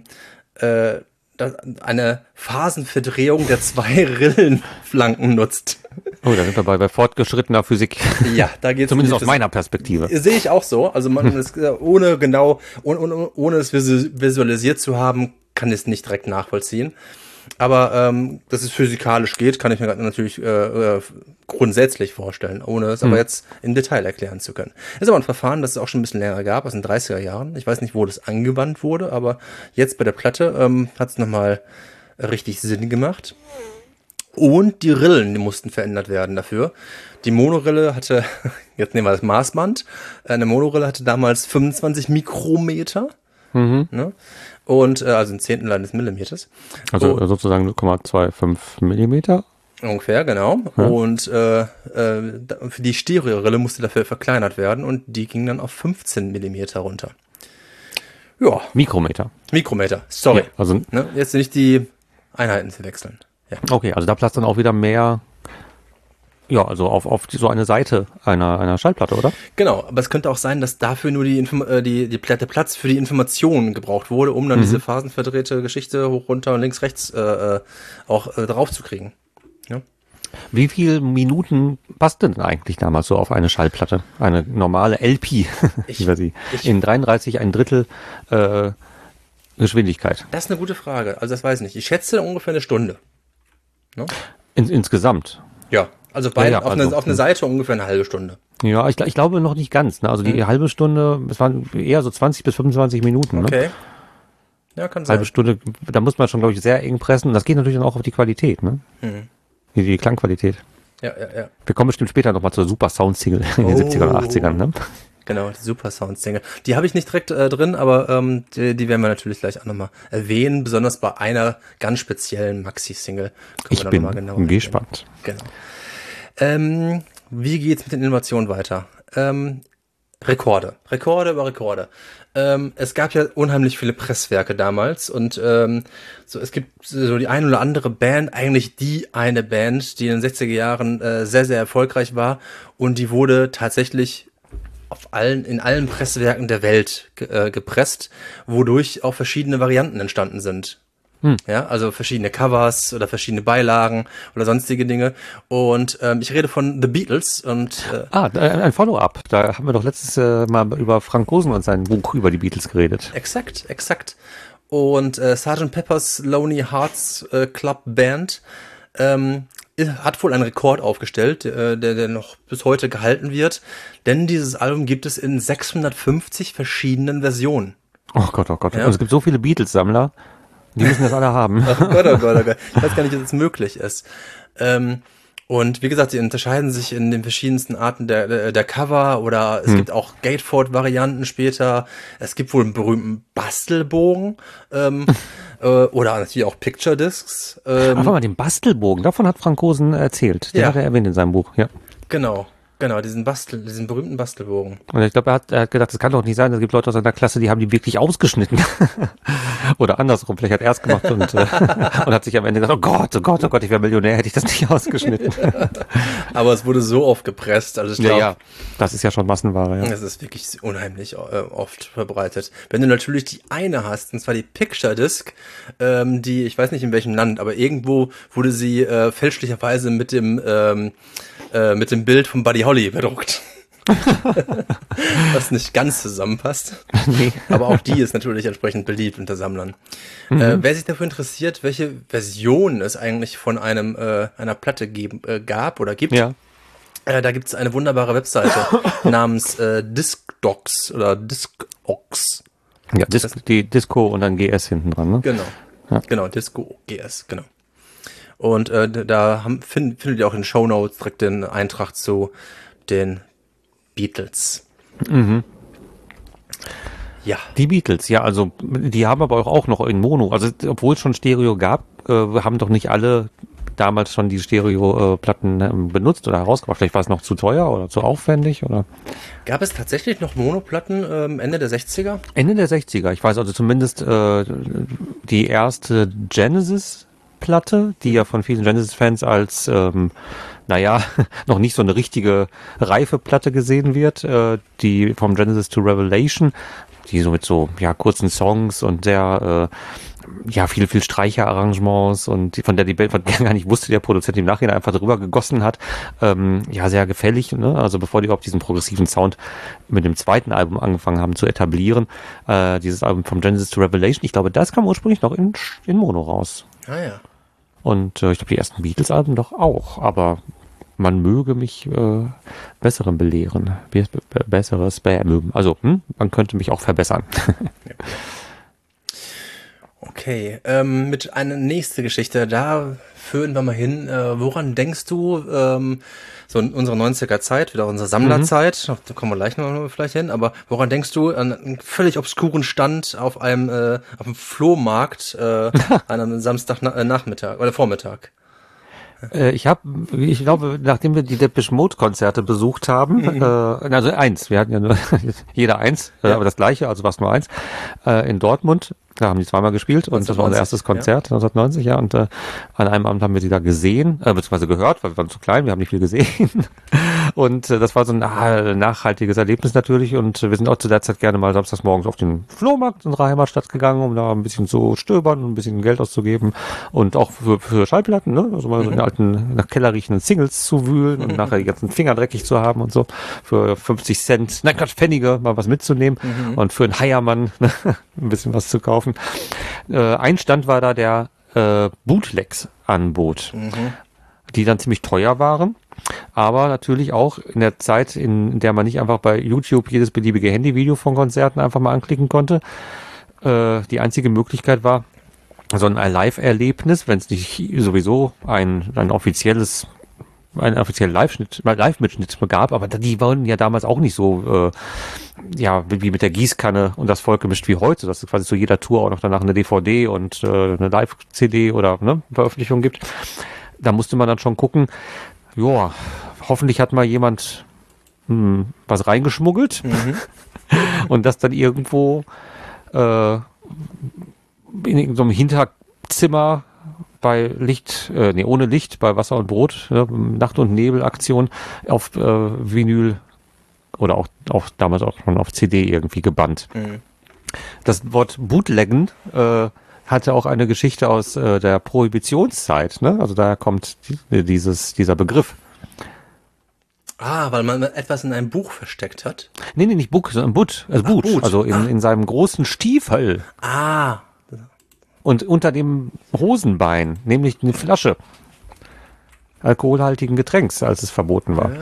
Speaker 1: eine Phasenverdrehung der 2 Rillenflanken nutzt.
Speaker 2: Oh, da sind wir bei fortgeschrittener Physik.
Speaker 1: Ja, da geht's
Speaker 2: zumindest aus meiner Perspektive.
Speaker 1: Sehe ich auch so. Also man ist, ohne es visualisiert zu haben, kann es nicht direkt nachvollziehen. Aber dass es physikalisch geht, kann ich mir natürlich grundsätzlich vorstellen, ohne es aber jetzt im Detail erklären zu können. Das ist aber ein Verfahren, das es auch schon ein bisschen länger gab, aus den 30er Jahren. Ich weiß nicht, wo das angewandt wurde, aber jetzt bei der Platte hat es nochmal richtig Sinn gemacht. Und die Rillen, die mussten verändert werden dafür. Die Monorille hatte, jetzt nehmen wir das Maßband, eine Monorille hatte damals 25 Mikrometer. Ne? Und also ein Zehntel eines Millimeters.
Speaker 2: Also sozusagen 0,25 Millimeter.
Speaker 1: Ungefähr, genau. Ja. Und für die Stereorille musste dafür verkleinert werden, und die ging dann auf 15 Millimeter runter. Ja.
Speaker 2: Mikrometer,
Speaker 1: sorry.
Speaker 2: Ja, also
Speaker 1: ne? Jetzt nicht die Einheiten zu wechseln. Ja.
Speaker 2: Okay, also da platzt dann auch wieder mehr, ja, also auf so eine Seite einer Schallplatte, oder?
Speaker 1: Genau, aber es könnte auch sein, dass dafür nur der Platz für die Informationen gebraucht wurde, um dann diese phasenverdrehte Geschichte hoch, runter und links, rechts auch drauf zu kriegen. Ja.
Speaker 2: Wie viele Minuten passt denn eigentlich damals so auf eine Schallplatte? Eine normale LP, wie wir sie in 33 ein Drittel Geschwindigkeit.
Speaker 1: Das ist eine gute Frage. Also das weiß ich nicht. Ich schätze ungefähr eine Stunde. No?
Speaker 2: Insgesamt?
Speaker 1: Ja, also auf eine Seite ungefähr eine halbe Stunde.
Speaker 2: Ja, ich glaube noch nicht ganz. Ne? Also die halbe Stunde, es waren eher so 20 bis 25 Minuten.
Speaker 1: Okay.
Speaker 2: Ne?
Speaker 1: Ja, kann sein.
Speaker 2: Halbe Stunde, da muss man schon, glaube ich, sehr eng pressen. Das geht natürlich dann auch auf die Qualität, ne? Die Klangqualität.
Speaker 1: Ja.
Speaker 2: Wir kommen bestimmt später nochmal zur Super Sound Single in den 70ern und 80ern, ne?
Speaker 1: Genau, die Super Sound-Single. Die habe ich nicht direkt drin, aber die werden wir natürlich gleich auch nochmal erwähnen, besonders bei einer ganz speziellen Maxi-Single.
Speaker 2: Ich bin gespannt.
Speaker 1: Genau. Wie geht's mit den Innovationen weiter? Rekorde über Rekorde. Es gab ja unheimlich viele Presswerke damals und es gibt so die eine oder andere Band, eigentlich die eine Band, die in den 60er Jahren sehr, sehr erfolgreich war und die wurde tatsächlich in allen Presswerken der Welt gepresst, wodurch auch verschiedene Varianten entstanden sind. Ja, also verschiedene Covers oder verschiedene Beilagen oder sonstige Dinge. Und ich rede von The Beatles und
Speaker 2: ein Follow-up. Da haben wir doch letztes Mal über Frank Rosen und sein Buch über die Beatles geredet.
Speaker 1: Exakt. Und Sgt. Pepper's Lonely Hearts Club Band hat wohl einen Rekord aufgestellt, der noch bis heute gehalten wird. Denn dieses Album gibt es in 650 verschiedenen Versionen.
Speaker 2: Oh Gott. Ja. Und es gibt so viele Beatles-Sammler. Die müssen das alle haben.
Speaker 1: Oh Gott. Ich weiß gar nicht, dass es möglich ist. Und wie gesagt, die unterscheiden sich in den verschiedensten Arten der Cover oder es gibt auch Gatefold-Varianten später. Es gibt wohl einen berühmten Bastelbogen oder natürlich auch Picture Discs.
Speaker 2: Einfach mal den Bastelbogen, davon hat Frank Rosen erzählt. Den hat er erwähnt in seinem Buch, ja.
Speaker 1: Genau, diesen berühmten Bastelbogen.
Speaker 2: Und ich glaube, er hat gedacht, das kann doch nicht sein, es gibt Leute aus seiner Klasse, die haben die wirklich ausgeschnitten. Oder andersrum, vielleicht hat er es gemacht und hat sich am Ende gesagt, oh Gott, ich wäre Millionär, hätte ich das nicht ausgeschnitten.
Speaker 1: Aber es wurde so oft gepresst, also ich glaube...
Speaker 2: Ja, das ist ja schon Massenware, ja.
Speaker 1: Das ist wirklich unheimlich oft verbreitet. Wenn du natürlich die eine hast, und zwar die Picture Disc, die, ich weiß nicht in welchem Land, aber irgendwo wurde sie fälschlicherweise mit dem Bild von Buddy Holly bedruckt. Was nicht ganz zusammenpasst. Nee. Aber auch die ist natürlich entsprechend beliebt unter Sammlern. Wer sich dafür interessiert, welche Version es eigentlich von einer Platte gab oder gibt, da gibt es eine wunderbare Webseite namens Discdocs oder Discogs.
Speaker 2: Ja, die Disco und dann GS hinten dran, ne?
Speaker 1: Genau, Disco GS, genau. Und da findet ihr auch in den Shownotes direkt den Eintrag zu den Beatles. Ja.
Speaker 2: Die Beatles, ja, also die haben aber auch noch in Mono, also obwohl es schon Stereo gab, haben doch nicht alle damals schon die Stereo-Platten benutzt oder herausgebracht. Vielleicht war es noch zu teuer oder zu aufwendig, oder?
Speaker 1: Gab es tatsächlich noch Monoplatten Ende der 60er?
Speaker 2: Ende der 60er. Ich weiß also zumindest die erste Genesis-Platte, die ja von vielen Genesis-Fans als noch nicht so eine richtige reife Platte gesehen wird, die vom Genesis to Revelation, die so mit kurzen Songs und sehr viel Streicherarrangements und von der die Band gar nicht wusste, der Produzent im Nachhinein einfach drüber gegossen hat, sehr gefällig, ne? Also bevor die überhaupt diesen progressiven Sound mit dem zweiten Album angefangen haben zu etablieren, dieses Album vom Genesis to Revelation, ich glaube, das kam ursprünglich noch in Mono raus.
Speaker 1: Ah ja.
Speaker 2: Und ich glaube, die ersten Beatles-Alben doch auch, aber man möge mich Besserem belehren. Besseres mögen. Also, man könnte mich auch verbessern.
Speaker 1: Okay, mit einer nächsten Geschichte, da führen wir mal hin. Woran denkst du, so in unserer 90er Zeit, wieder unsere Sammlerzeit, da kommen wir gleich noch vielleicht hin, aber woran denkst du an einen völlig obskuren Stand auf einem Flohmarkt an einem Samstagnachmittag oder Vormittag?
Speaker 2: Ich glaube, nachdem wir die Depeche Mode Konzerte besucht haben, also eins, wir hatten ja nur jeder eins, aber das gleiche, also war es nur eins, in Dortmund, da haben die zweimal gespielt und das war unser erstes Konzert, 1990, ja, und an einem Abend haben wir sie da gesehen, beziehungsweise gehört, weil wir waren zu klein, wir haben nicht viel gesehen und das war so ein nachhaltiges Erlebnis natürlich und wir sind auch zu der Zeit gerne mal samstags morgens auf den Flohmarkt in unserer Heimatstadt gegangen, um da ein bisschen zu stöbern und ein bisschen Geld auszugeben und auch für Schallplatten, ne, also mal so in alten, nach Keller riechenden Singles zu wühlen und nachher die ganzen Finger dreckig zu haben und so, für 50 Cent, Pfennige mal was mitzunehmen und für einen Heiermann ein bisschen was zu kaufen. Ein Stand war da, der Bootlegs anbot, die dann ziemlich teuer waren, aber natürlich auch in der Zeit, in der man nicht einfach bei YouTube jedes beliebige Handyvideo von Konzerten einfach mal anklicken konnte, die einzige Möglichkeit war, so ein Live-Erlebnis, wenn es nicht sowieso ein offizielles einen offiziellen Live-Mitschnitt gab, aber die waren ja damals auch nicht so, wie mit der Gießkanne und das Volk gemischt wie heute, dass es quasi zu jeder Tour auch noch danach eine DVD und eine Live-CD oder Veröffentlichung gibt. Da musste man dann schon gucken, hoffentlich hat mal jemand was reingeschmuggelt und das dann irgendwo in irgendeinem Hinterzimmer bei ohne Licht, bei Wasser und Brot, Nacht- und Nebel-Aktion auf Vinyl oder auch damals auch schon auf CD irgendwie gebannt. Das Wort Bootleggen hatte auch eine Geschichte aus der Prohibitionszeit, ne? Also daher kommt dieser Begriff.
Speaker 1: Weil man etwas in einem Buch versteckt hat?
Speaker 2: Nee, nicht Buch, sondern Boot. Boot. Also in seinem großen Stiefel. Und unter dem Hosenbein, nämlich eine Flasche alkoholhaltigen Getränks, als es verboten war.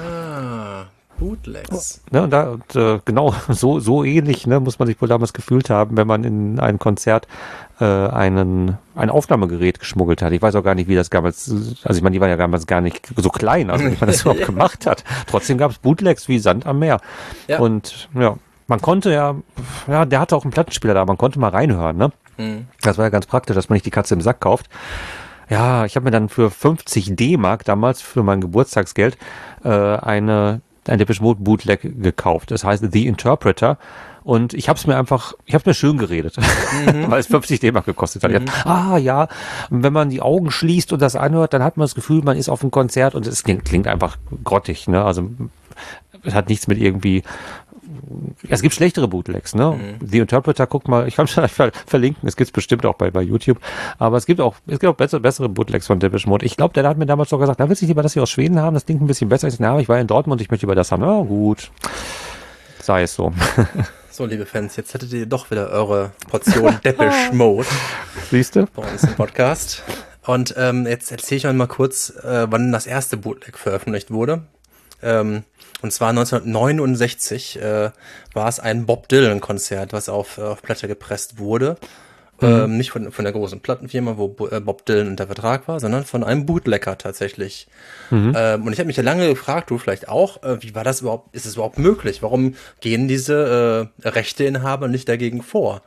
Speaker 1: Bootlegs.
Speaker 2: Ne, und genau so ähnlich muss man sich wohl damals gefühlt haben, wenn man in einem Konzert ein Aufnahmegerät geschmuggelt hat. Ich weiß auch gar nicht, wie das damals, also ich meine, die waren ja damals gar nicht so klein, also wie man das überhaupt gemacht hat. Trotzdem gab es Bootlegs wie Sand am Meer. Ja. Und man konnte der hatte auch einen Plattenspieler da, man konnte mal reinhören, ne? Das war ja ganz praktisch, dass man nicht die Katze im Sack kauft. Ja, ich habe mir dann für 50 D-Mark damals für mein Geburtstagsgeld ein Depeche Mode Bootleg gekauft. Das heißt The Interpreter. Und ich habe mir schön geredet, weil es 50 D-Mark gekostet hat. Wenn man die Augen schließt und das anhört, dann hat man das Gefühl, man ist auf einem Konzert und es klingt einfach grottig, ne? Also es hat nichts mit irgendwie. Es gibt schlechtere Bootlegs, ne? The Interpreter, guck mal, ich kann es verlinken, es gibt's bestimmt auch bei YouTube, aber es gibt auch bessere Bootlegs von Depeche Mode. Ich glaube, der hat mir damals doch gesagt, willst du nicht lieber das hier aus Schweden haben, das klingt ein bisschen besser. Ich war in Dortmund, ich möchte lieber das haben. Ja, gut, sei es so.
Speaker 1: So, liebe Fans, jetzt hättet ihr doch wieder eure Portion Depeche Mode.
Speaker 2: Siehst du?
Speaker 1: Bei uns im Podcast. Und jetzt erzähle ich euch mal kurz, wann das erste Bootleg veröffentlicht wurde. Und zwar 1969 war es ein Bob Dylan-Konzert, was auf Platte gepresst wurde. Nicht von der großen Plattenfirma, wo Bob Dylan unter Vertrag war, sondern von einem Bootlegger tatsächlich. Und ich habe mich ja lange gefragt, du vielleicht auch, wie war das überhaupt, ist es überhaupt möglich? Warum gehen diese Rechteinhaber nicht dagegen vor?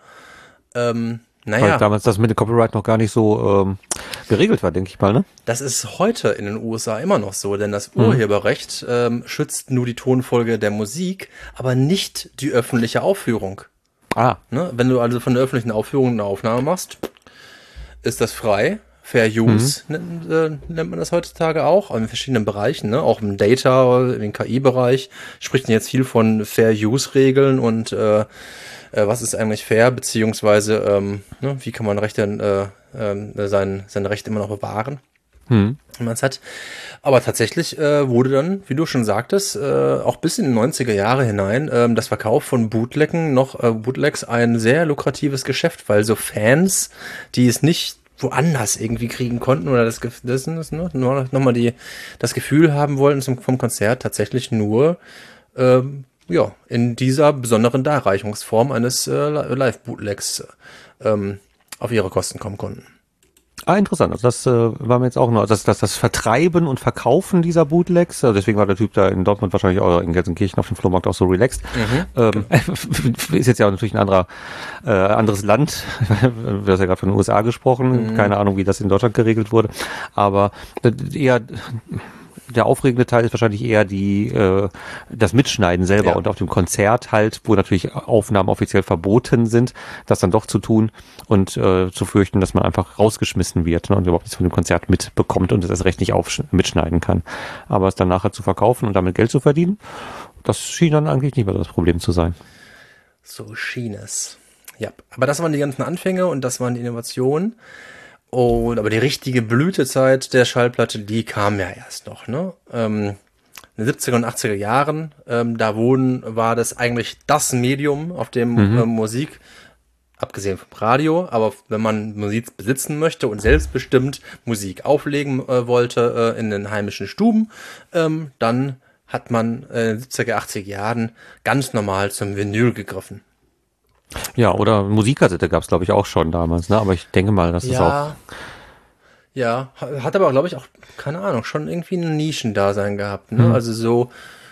Speaker 2: Weil damals das mit dem Copyright noch gar nicht so geregelt war, denke ich mal, ne?
Speaker 1: Das ist heute in den USA immer noch so, denn das Urheberrecht schützt nur die Tonfolge der Musik, aber nicht die öffentliche Aufführung. Ne? Wenn du also von der öffentlichen Aufführung eine Aufnahme machst, ist das frei. Fair Use nennt man das heutzutage auch, in verschiedenen Bereichen, ne? Auch im Data, im KI-Bereich spricht man jetzt viel von Fair Use-Regeln und was ist eigentlich fair, beziehungsweise wie kann man Rechte, seine Rechte immer noch bewahren, wenn man es hat. Aber tatsächlich wurde dann, wie du schon sagtest, auch bis in die 90er Jahre hinein das Verkauf von Bootlegs ein sehr lukratives Geschäft, weil so Fans, die es nicht woanders irgendwie kriegen konnten oder das Gefühl haben wollten vom Konzert, tatsächlich nur in dieser besonderen Darreichungsform eines Live-Bootlegs auf ihre Kosten kommen konnten.
Speaker 2: Interessant. Also das war mir jetzt auch noch, das Vertreiben und Verkaufen dieser Bootlegs, deswegen war der Typ da in Dortmund wahrscheinlich auch in Gelsenkirchen auf dem Flohmarkt auch so relaxed. Ist jetzt ja natürlich ein anderes Land. Du hast ja gerade von den USA gesprochen. Keine Ahnung, wie das in Deutschland geregelt wurde. Aber eher der aufregende Teil ist wahrscheinlich eher das Mitschneiden selber und auf dem Konzert halt, wo natürlich Aufnahmen offiziell verboten sind, das dann doch zu tun und zu fürchten, dass man einfach rausgeschmissen wird, ne, und überhaupt nichts von dem Konzert mitbekommt und es erst recht nicht mitschneiden kann. Aber es dann nachher zu verkaufen und damit Geld zu verdienen, das schien dann eigentlich nicht mehr das Problem zu sein.
Speaker 1: So schien es. Ja, aber das waren die ganzen Anfänge und das waren die Innovationen. Aber die richtige Blütezeit der Schallplatte, die kam ja erst noch, ne? In den 70er und 80er Jahren, war das eigentlich das Medium, auf dem Musik, abgesehen vom Radio, aber wenn man Musik besitzen möchte und selbstbestimmt Musik auflegen wollte in den heimischen Stuben, dann hat man in den 70er, 80er Jahren ganz normal zum Vinyl gegriffen.
Speaker 2: Ja, oder Musikkassette gab es, glaube ich, auch schon damals, ne? Aber ich denke mal, das ist auch...
Speaker 1: Ja, hat aber, glaube ich, auch, keine Ahnung, schon irgendwie ein Nischendasein gehabt. Ne? Also so,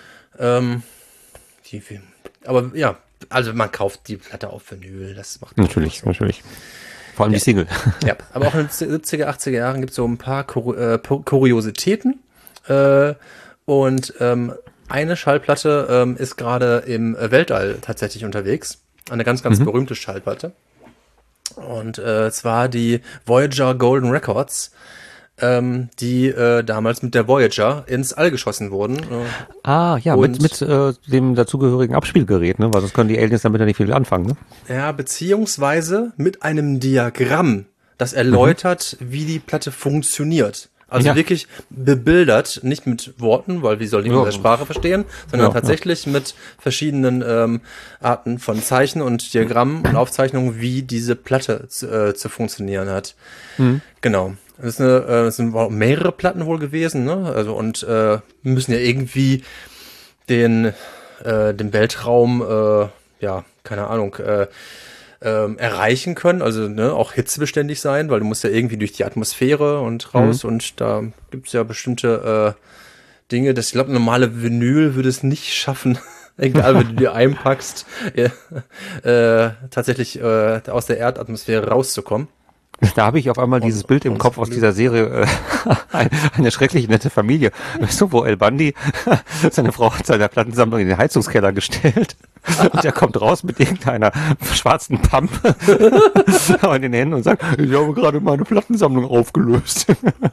Speaker 1: aber ja, also man kauft die Platte auf Vinyl, das macht
Speaker 2: Natürlich. Vor allem die Single.
Speaker 1: Ja, aber auch in den 70er, 80er Jahren gibt es so ein paar Kuriositäten. Und eine Schallplatte ist gerade im Weltall tatsächlich unterwegs. Eine ganz, ganz berühmte Schallplatte. Und zwar die Voyager Golden Records, die damals mit der Voyager ins All geschossen wurden.
Speaker 2: Mit dem dazugehörigen Abspielgerät, ne? Weil sonst können die Aliens damit ja nicht viel anfangen, ne?
Speaker 1: Ja, beziehungsweise mit einem Diagramm, das erläutert, wie die Platte funktioniert. Also wirklich bebildert, nicht mit Worten, weil wie soll die unsere Sprache verstehen, sondern tatsächlich mit verschiedenen Arten von Zeichen und Diagrammen und Aufzeichnungen, wie diese Platte zu funktionieren hat. Genau. Das sind mehrere Platten wohl gewesen, ne? Also und müssen ja irgendwie den Weltraum, keine Ahnung, erreichen können, also ne, auch hitzebeständig sein, weil du musst ja irgendwie durch die Atmosphäre und raus und da gibt's ja bestimmte Dinge, ich glaube, normale Vinyl würde es nicht schaffen, egal wie du die einpackst, tatsächlich aus der Erdatmosphäre rauszukommen.
Speaker 2: Da habe ich auf einmal dieses Bild im Kopf aus dieser Serie, eine schrecklich nette Familie. Weißt du, wo El Bundy seine Frau hat seine Plattensammlung in den Heizungskeller gestellt und er kommt raus mit irgendeiner schwarzen Pampe in den Händen und sagt, ich habe gerade meine Plattensammlung aufgelöst.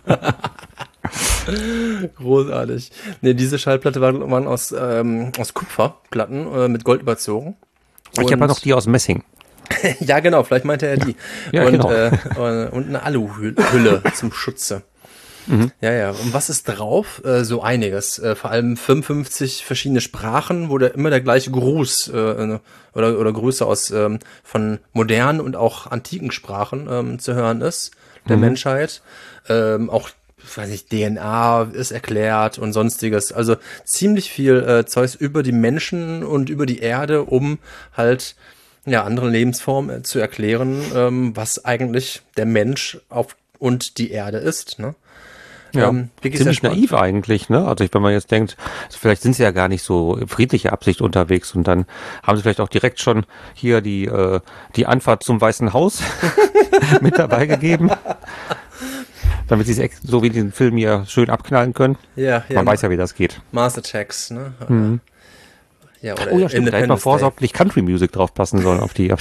Speaker 1: Großartig. Nee, diese Schallplatte waren aus Kupferplatten mit Gold überzogen.
Speaker 2: Ich habe ja noch die aus Messing.
Speaker 1: Ja, genau, vielleicht meinte er die.
Speaker 2: Ja,
Speaker 1: und,
Speaker 2: genau.
Speaker 1: Und eine Aluhülle zum Schutze. Ja. Und was ist drauf? So einiges. Vor allem 55 verschiedene Sprachen, wo immer der gleiche Gruß oder Grüße aus von modernen und auch antiken Sprachen zu hören ist, der Menschheit. Auch, weiß ich, DNA ist erklärt und sonstiges. Also ziemlich viel Zeugs über die Menschen und über die Erde, um halt andere Lebensformen zu erklären, was eigentlich der Mensch und die Erde ist, ne?
Speaker 2: Ja, ziemlich naiv eigentlich, ne? Also wenn man jetzt denkt, vielleicht sind sie ja gar nicht so friedliche Absicht unterwegs und dann haben sie vielleicht auch direkt schon hier die Anfahrt zum Weißen Haus mit dabei gegeben, damit sie es so wie den Film hier schön abknallen können. Ja. Man weiß ja, wie das geht.
Speaker 1: Mars Attacks, ne? Ja,
Speaker 2: oder stimmt, da hätte man vorsorglich Country Music drauf passen sollen auf die.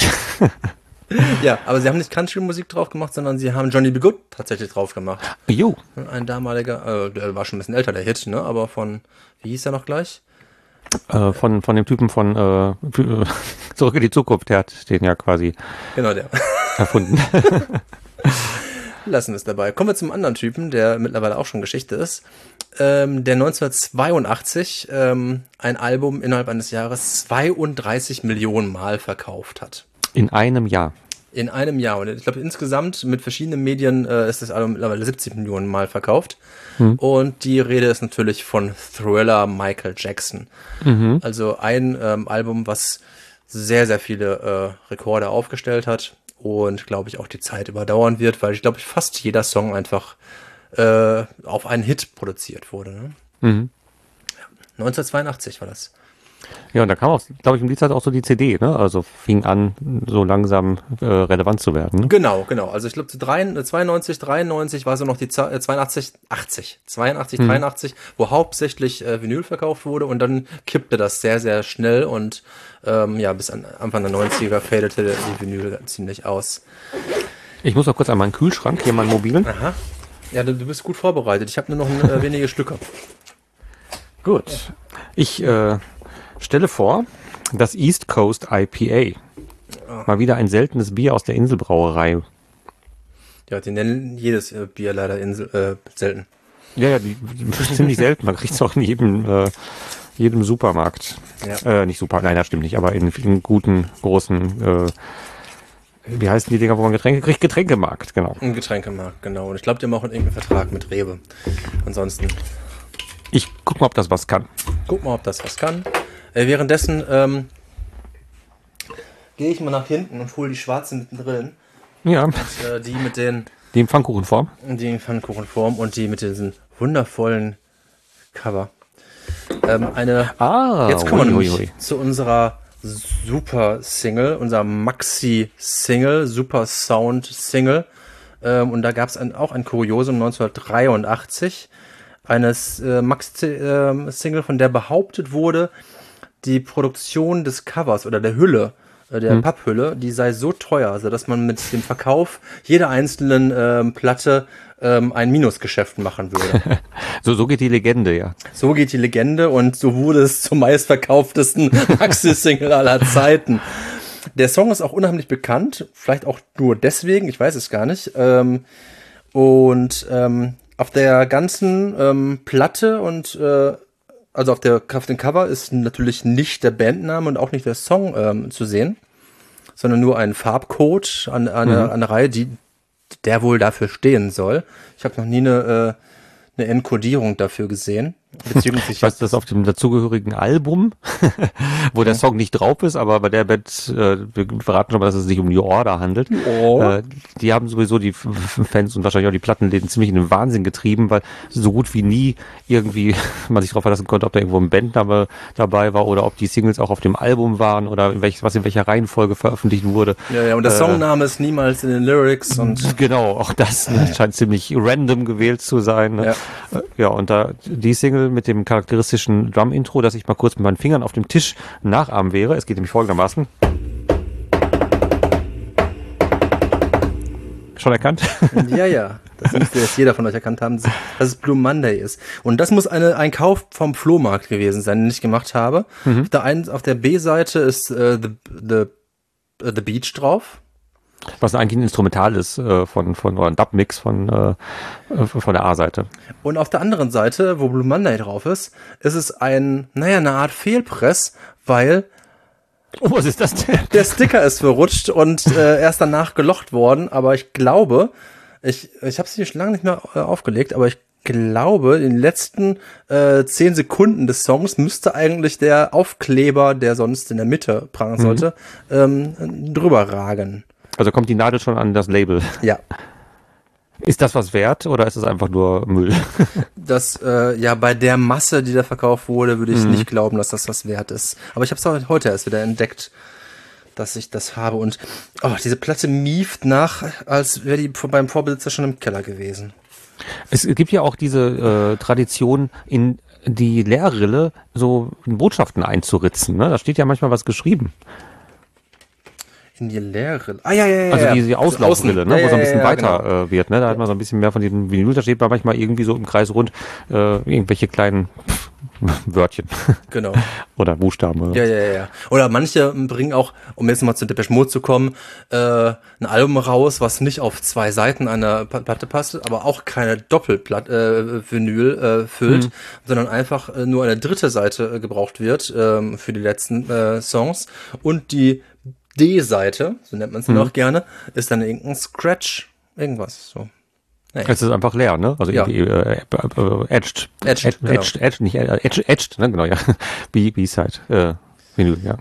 Speaker 1: Ja, aber sie haben nicht Country Musik drauf gemacht, sondern sie haben Johnny B. Good tatsächlich drauf gemacht.
Speaker 2: Jo.
Speaker 1: Ein damaliger, der war schon ein bisschen älter, der Hit, ne? Aber wie hieß er noch gleich?
Speaker 2: Von dem Typen von Zurück in die Zukunft, der hat den ja quasi erfunden.
Speaker 1: Lassen wir es dabei. Kommen wir zum anderen Typen, der mittlerweile auch schon Geschichte ist. Der 1982 ein Album innerhalb eines Jahres 32 Millionen Mal verkauft hat.
Speaker 2: In einem Jahr.
Speaker 1: In einem Jahr. Und ich glaube, insgesamt mit verschiedenen Medien ist das Album mittlerweile 70 Millionen Mal verkauft. Und die Rede ist natürlich von Thriller Michael Jackson. Also ein Album, was sehr, sehr viele Rekorde aufgestellt hat. Und, glaube ich, auch die Zeit überdauern wird, weil ich glaube, fast jeder Song einfach auf einen Hit produziert wurde. Ne? 1982 war das.
Speaker 2: Ja, und da kam auch, glaube ich, um die Zeit auch so die CD, ne? Also fing an, so langsam relevant zu werden. Ne?
Speaker 1: Genau. Also ich glaube, 92, 93 war so noch die 82, 83, wo hauptsächlich Vinyl verkauft wurde und dann kippte das sehr, sehr schnell und bis Anfang der 90er fadete die Vinyl ziemlich aus.
Speaker 2: Ich muss noch kurz an meinen Kühlschrank, hier meinen mobilen.
Speaker 1: Aha. Ja, du bist gut vorbereitet. Ich habe nur noch wenige Stücke.
Speaker 2: Gut. Ich stelle vor, das East Coast IPA. Mal wieder ein seltenes Bier aus der Inselbrauerei. Ja,
Speaker 1: die nennen jedes Bier leider selten.
Speaker 2: Ja, die ist ziemlich selten. Man kriegt es auch in jedem Supermarkt. Ja. Nicht Supermarkt, nein, das stimmt nicht, aber in guten, großen, wie heißen die Dinger, wo man Getränke kriegt? Getränkemarkt, genau.
Speaker 1: Ein Getränkemarkt, genau. Und ich glaube, die haben auch irgendeinen Vertrag mit Rewe. Ansonsten.
Speaker 2: Ich guck mal, ob das was kann.
Speaker 1: Währenddessen gehe ich mal nach hinten und hole die schwarzen mit den Brillen.
Speaker 2: Ja.
Speaker 1: Und, die mit den...
Speaker 2: Die in Pfannkuchenform?
Speaker 1: Die in Pfannkuchenform und die mit diesen wundervollen Cover. Jetzt kommen wir nämlich zu unserer Super-Single, unserer Maxi-Single, Super-Sound-Single. Und da gab es auch ein Kuriosum 1983, eines Maxi-Single, von der behauptet wurde, die Produktion des Covers oder der Hülle, der Papphülle, die sei so teuer, also dass man mit dem Verkauf jeder einzelnen Platte ein Minusgeschäft machen würde.
Speaker 2: So geht die Legende, ja.
Speaker 1: So geht die Legende und so wurde es zum meistverkauftesten Maxi-Single aller Zeiten. Der Song ist auch unheimlich bekannt, vielleicht auch nur deswegen, ich weiß es gar nicht. Auf der ganzen Platte und also auf dem Cover ist natürlich nicht der Bandname und auch nicht der Song zu sehen, sondern nur ein Farbcode an einer Reihe, der wohl dafür stehen soll. Ich habe noch nie eine Enkodierung dafür gesehen.
Speaker 2: Ich weiß, das auf dem dazugehörigen Album, wo der Song nicht drauf ist, aber bei der Band, wir verraten schon mal, dass es sich um New Order handelt. Die haben sowieso die Fans und wahrscheinlich auch die Plattenläden ziemlich in den Wahnsinn getrieben, weil so gut wie nie irgendwie man sich darauf verlassen konnte, ob da irgendwo ein Bandname dabei war oder ob die Singles auch auf dem Album waren oder was in welcher Reihenfolge veröffentlicht wurde.
Speaker 1: Ja, und der Songname ist niemals in den Lyrics und
Speaker 2: genau, auch das scheint ziemlich random gewählt zu sein. Ne? Ja, und da die Single mit dem charakteristischen Drum-Intro, das ich mal kurz mit meinen Fingern auf dem Tisch nachahmen wäre. Es geht nämlich folgendermaßen. Schon erkannt?
Speaker 1: Ja. Das müsste jetzt jeder von euch erkannt haben, dass es Blue Monday ist. Und das muss ein Kauf vom Flohmarkt gewesen sein, den ich gemacht habe. Auf der B-Seite ist The Beach drauf.
Speaker 2: Was eigentlich ein Instrumental ist oder ein Dub-Mix von der A-Seite.
Speaker 1: Und auf der anderen Seite, wo Blue Monday drauf ist es eine Art Fehlpress, weil
Speaker 2: was ist das denn?
Speaker 1: Der Sticker ist verrutscht und erst danach gelocht worden, aber ich glaube, ich habe es hier schon lange nicht mehr aufgelegt, aber ich glaube, in den letzten 10 Sekunden des Songs müsste eigentlich der Aufkleber, der sonst in der Mitte prangen sollte, drüber ragen.
Speaker 2: Also kommt die Nadel schon an das Label?
Speaker 1: Ja.
Speaker 2: Ist das was wert oder ist es einfach nur Müll?
Speaker 1: Das, bei der Masse, die da verkauft wurde, würde ich nicht glauben, dass das was wert ist. Aber ich habe es heute erst wieder entdeckt, dass ich das habe. Und diese Platte mieft nach, als wäre die beim Vorbesitzer schon im Keller gewesen.
Speaker 2: Es gibt ja auch diese Tradition, in die Leerrille so Botschaften einzuritzen. Ne? Da steht ja manchmal was geschrieben.
Speaker 1: In die Leere.
Speaker 2: Also diese Auslaufrille, ne, wo so ein bisschen weiter wird. Ne? Da hat man so ein bisschen mehr von diesem Vinyl. Da steht manchmal irgendwie so im Kreis rund irgendwelche kleinen Wörtchen.
Speaker 1: Genau.
Speaker 2: Oder Buchstaben. Oder?
Speaker 1: Ja. Oder manche bringen auch, um jetzt mal zu Depeche Mode zu kommen, ein Album raus, was nicht auf 2 Seiten einer Platte passt, aber auch keine Doppelvinyl füllt, sondern einfach nur eine dritte Seite gebraucht wird für die letzten Songs. Und die D-Seite, so nennt man es noch gerne, ist dann irgendein Scratch, irgendwas so.
Speaker 2: Naja. Es ist einfach leer, ne? Also irgendwie edged, nicht edged, ne? Genau, ja. B-Side, Vinyl, ja.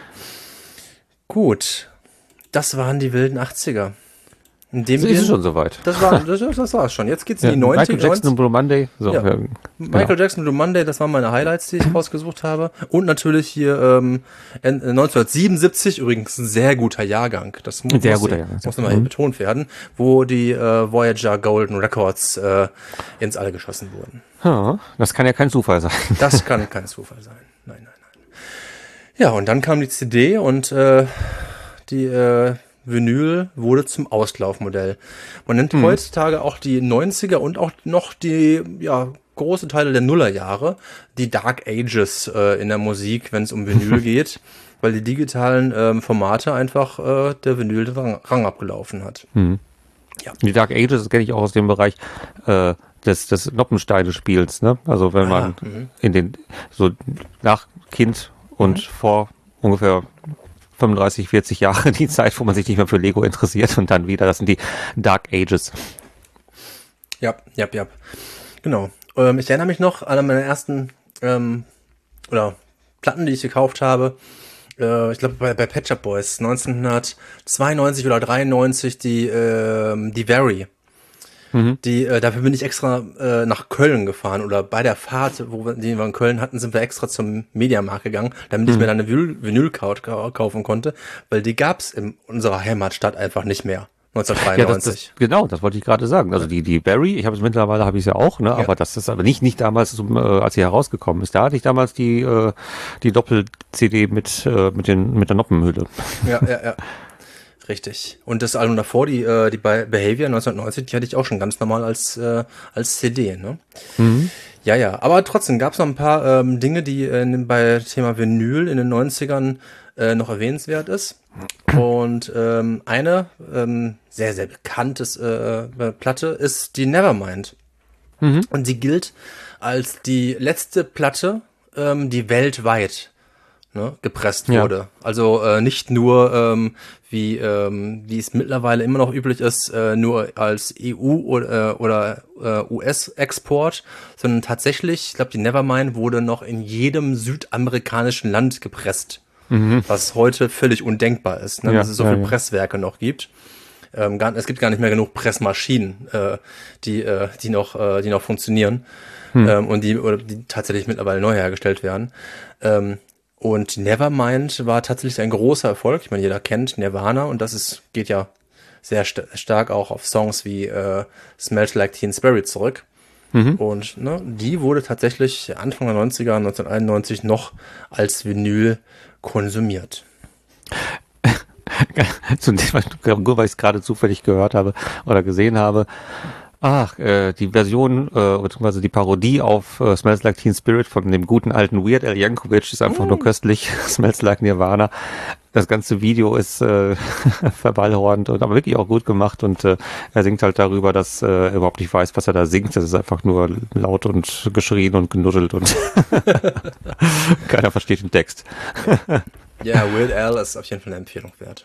Speaker 1: Gut, das waren die wilden 80er.
Speaker 2: Ist es schon soweit.
Speaker 1: Das war schon. Jetzt geht's in die 90er.
Speaker 2: Michael Jackson und Blue Monday. So,
Speaker 1: Michael Jackson und Blue Monday, das waren meine Highlights, die ich rausgesucht habe. Und natürlich hier 1977, übrigens ein sehr guter Jahrgang. Das muss nochmal betont werden, wo die Voyager Golden Records ins All geschossen wurden.
Speaker 2: Das kann ja kein Zufall sein.
Speaker 1: Das kann kein Zufall sein. Nein. Ja, und dann kam die CD und die Vinyl wurde zum Auslaufmodell. Man nennt heutzutage auch die 90er und auch noch die große Teile der Nullerjahre die Dark Ages in der Musik, wenn es um Vinyl geht, weil die digitalen Formate einfach der Vinyl den Rang abgelaufen hat.
Speaker 2: Ja. Die Dark Ages kenne ich auch aus dem Bereich des Noppensteine-Spiels. Ne? Also wenn man in den so nach Kind und vor ungefähr 35, 40 Jahre die Zeit, wo man sich nicht mehr für Lego interessiert und dann wieder, das sind die Dark Ages.
Speaker 1: Ja. Genau. Ich erinnere mich noch an meine ersten Platten, die ich gekauft habe. Ich glaube bei Pet Shop Boys 1992 oder 93 die Very. Dafür bin ich extra nach Köln gefahren oder bei der Fahrt, die wir in Köln hatten, sind wir extra zum Mediamarkt gegangen, damit ich mir dann eine Vinyl kaufen konnte, weil die gab's in unserer Heimatstadt einfach nicht mehr. 1993.
Speaker 2: Genau, das wollte ich gerade sagen. Also die Barry, mittlerweile habe ich es ja auch, ne? Aber das ist aber nicht damals, als sie herausgekommen ist. Da hatte ich damals die Doppel-CD mit der Noppenhülle.
Speaker 1: Ja. Richtig. Und das Album davor, die Behavior 1990, die hatte ich auch schon ganz normal als CD, ne? Ja. Aber trotzdem gab es noch ein paar Dinge, die bei Thema Vinyl in den 90ern noch erwähnenswert ist. Und eine sehr, sehr bekanntes Platte ist die Nevermind. Und sie gilt als die letzte Platte, die weltweit gepresst wurde. Also nicht nur wie es mittlerweile immer noch üblich ist, nur als EU oder US-Export, sondern tatsächlich, ich glaube, die Nevermind wurde noch in jedem südamerikanischen Land gepresst, was heute völlig undenkbar ist, dass es so viele Presswerke noch gibt. Es gibt gar nicht mehr genug Pressmaschinen, die noch funktionieren und die tatsächlich mittlerweile neu hergestellt werden. Und Nevermind war tatsächlich ein großer Erfolg. Ich meine, jeder kennt Nirvana und geht ja sehr stark auch auf Songs wie Smells Like Teen Spirit zurück. Und die wurde tatsächlich Anfang der 90er, 1991 noch als Vinyl konsumiert.
Speaker 2: Nur weil ich es gerade zufällig gehört habe oder gesehen habe. Die Version, beziehungsweise die Parodie auf Smells Like Teen Spirit von dem guten alten Weird Al Yankovic ist einfach nur köstlich. Smells Like Nirvana. Das ganze Video ist verballhornend und aber wirklich auch gut gemacht und er singt halt darüber, dass er überhaupt nicht weiß, was er da singt. Das ist einfach nur laut und geschrien und genuddelt und keiner versteht den Text.
Speaker 1: Ja, Weird Al ist auf jeden Fall eine Empfehlung wert.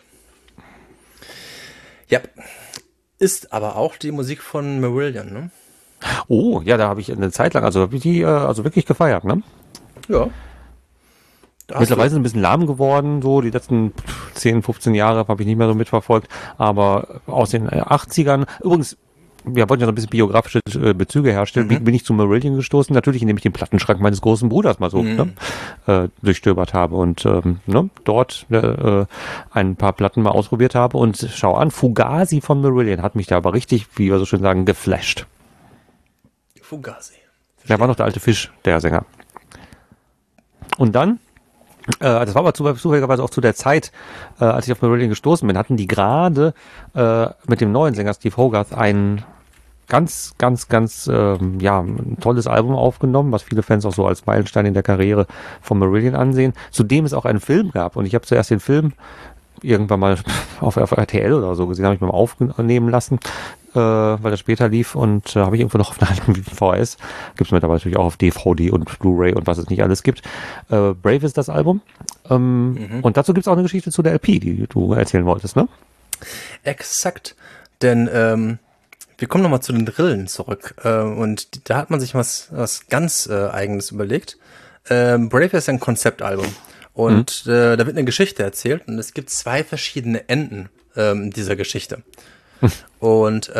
Speaker 1: Ja. Ist aber auch die Musik von Marillion, ne?
Speaker 2: Oh, ja, da habe ich eine Zeit lang, wirklich gefeiert, ne?
Speaker 1: Ja.
Speaker 2: Mittlerweile ist es ein bisschen lahm geworden, so die letzten 10, 15 Jahre habe ich nicht mehr so mitverfolgt, aber aus den 80ern, übrigens, wir wollten ja so ein bisschen biografische Bezüge herstellen. Wie bin ich zu Marillion gestoßen? Natürlich, indem ich den Plattenschrank meines großen Bruders mal so durchstöbert habe und dort ein paar Platten mal ausprobiert habe und schau an, Fugazi von Marillion hat mich da aber richtig, wie wir so schön sagen, geflasht.
Speaker 1: Fugazi.
Speaker 2: Da war noch der alte Fisch, der Sänger. Und dann das war aber zufälligerweise auch zu der Zeit, als ich auf Marillion gestoßen bin, hatten die gerade mit dem neuen Sänger Steve Hogarth ein ganz ein tolles Album aufgenommen, was viele Fans auch so als Meilenstein in der Karriere von Marillion ansehen, zu dem es auch einen Film gab. Und ich habe zuerst den Film irgendwann mal auf RTL oder so gesehen, habe ich mir mal aufnehmen lassen, weil das später lief und habe ich irgendwo noch auf einer alten VHS. Gibt es mittlerweile natürlich auch auf DVD und Blu-ray und was es nicht alles gibt. Brave ist das Album. Und dazu gibt es auch eine Geschichte zu der LP, die du erzählen wolltest, ne?
Speaker 1: Exakt. Denn wir kommen nochmal zu den Rillen zurück. Und da hat man sich was ganz Eigenes überlegt. Brave ist ein Konzeptalbum. Und da wird eine Geschichte erzählt und es gibt 2 verschiedene Enden dieser Geschichte. Und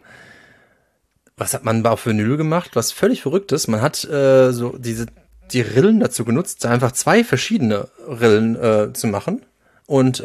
Speaker 1: was hat man auf Vinyl gemacht? Was völlig verrückt ist. Man hat die Rillen dazu genutzt, einfach 2 verschiedene Rillen zu machen. Und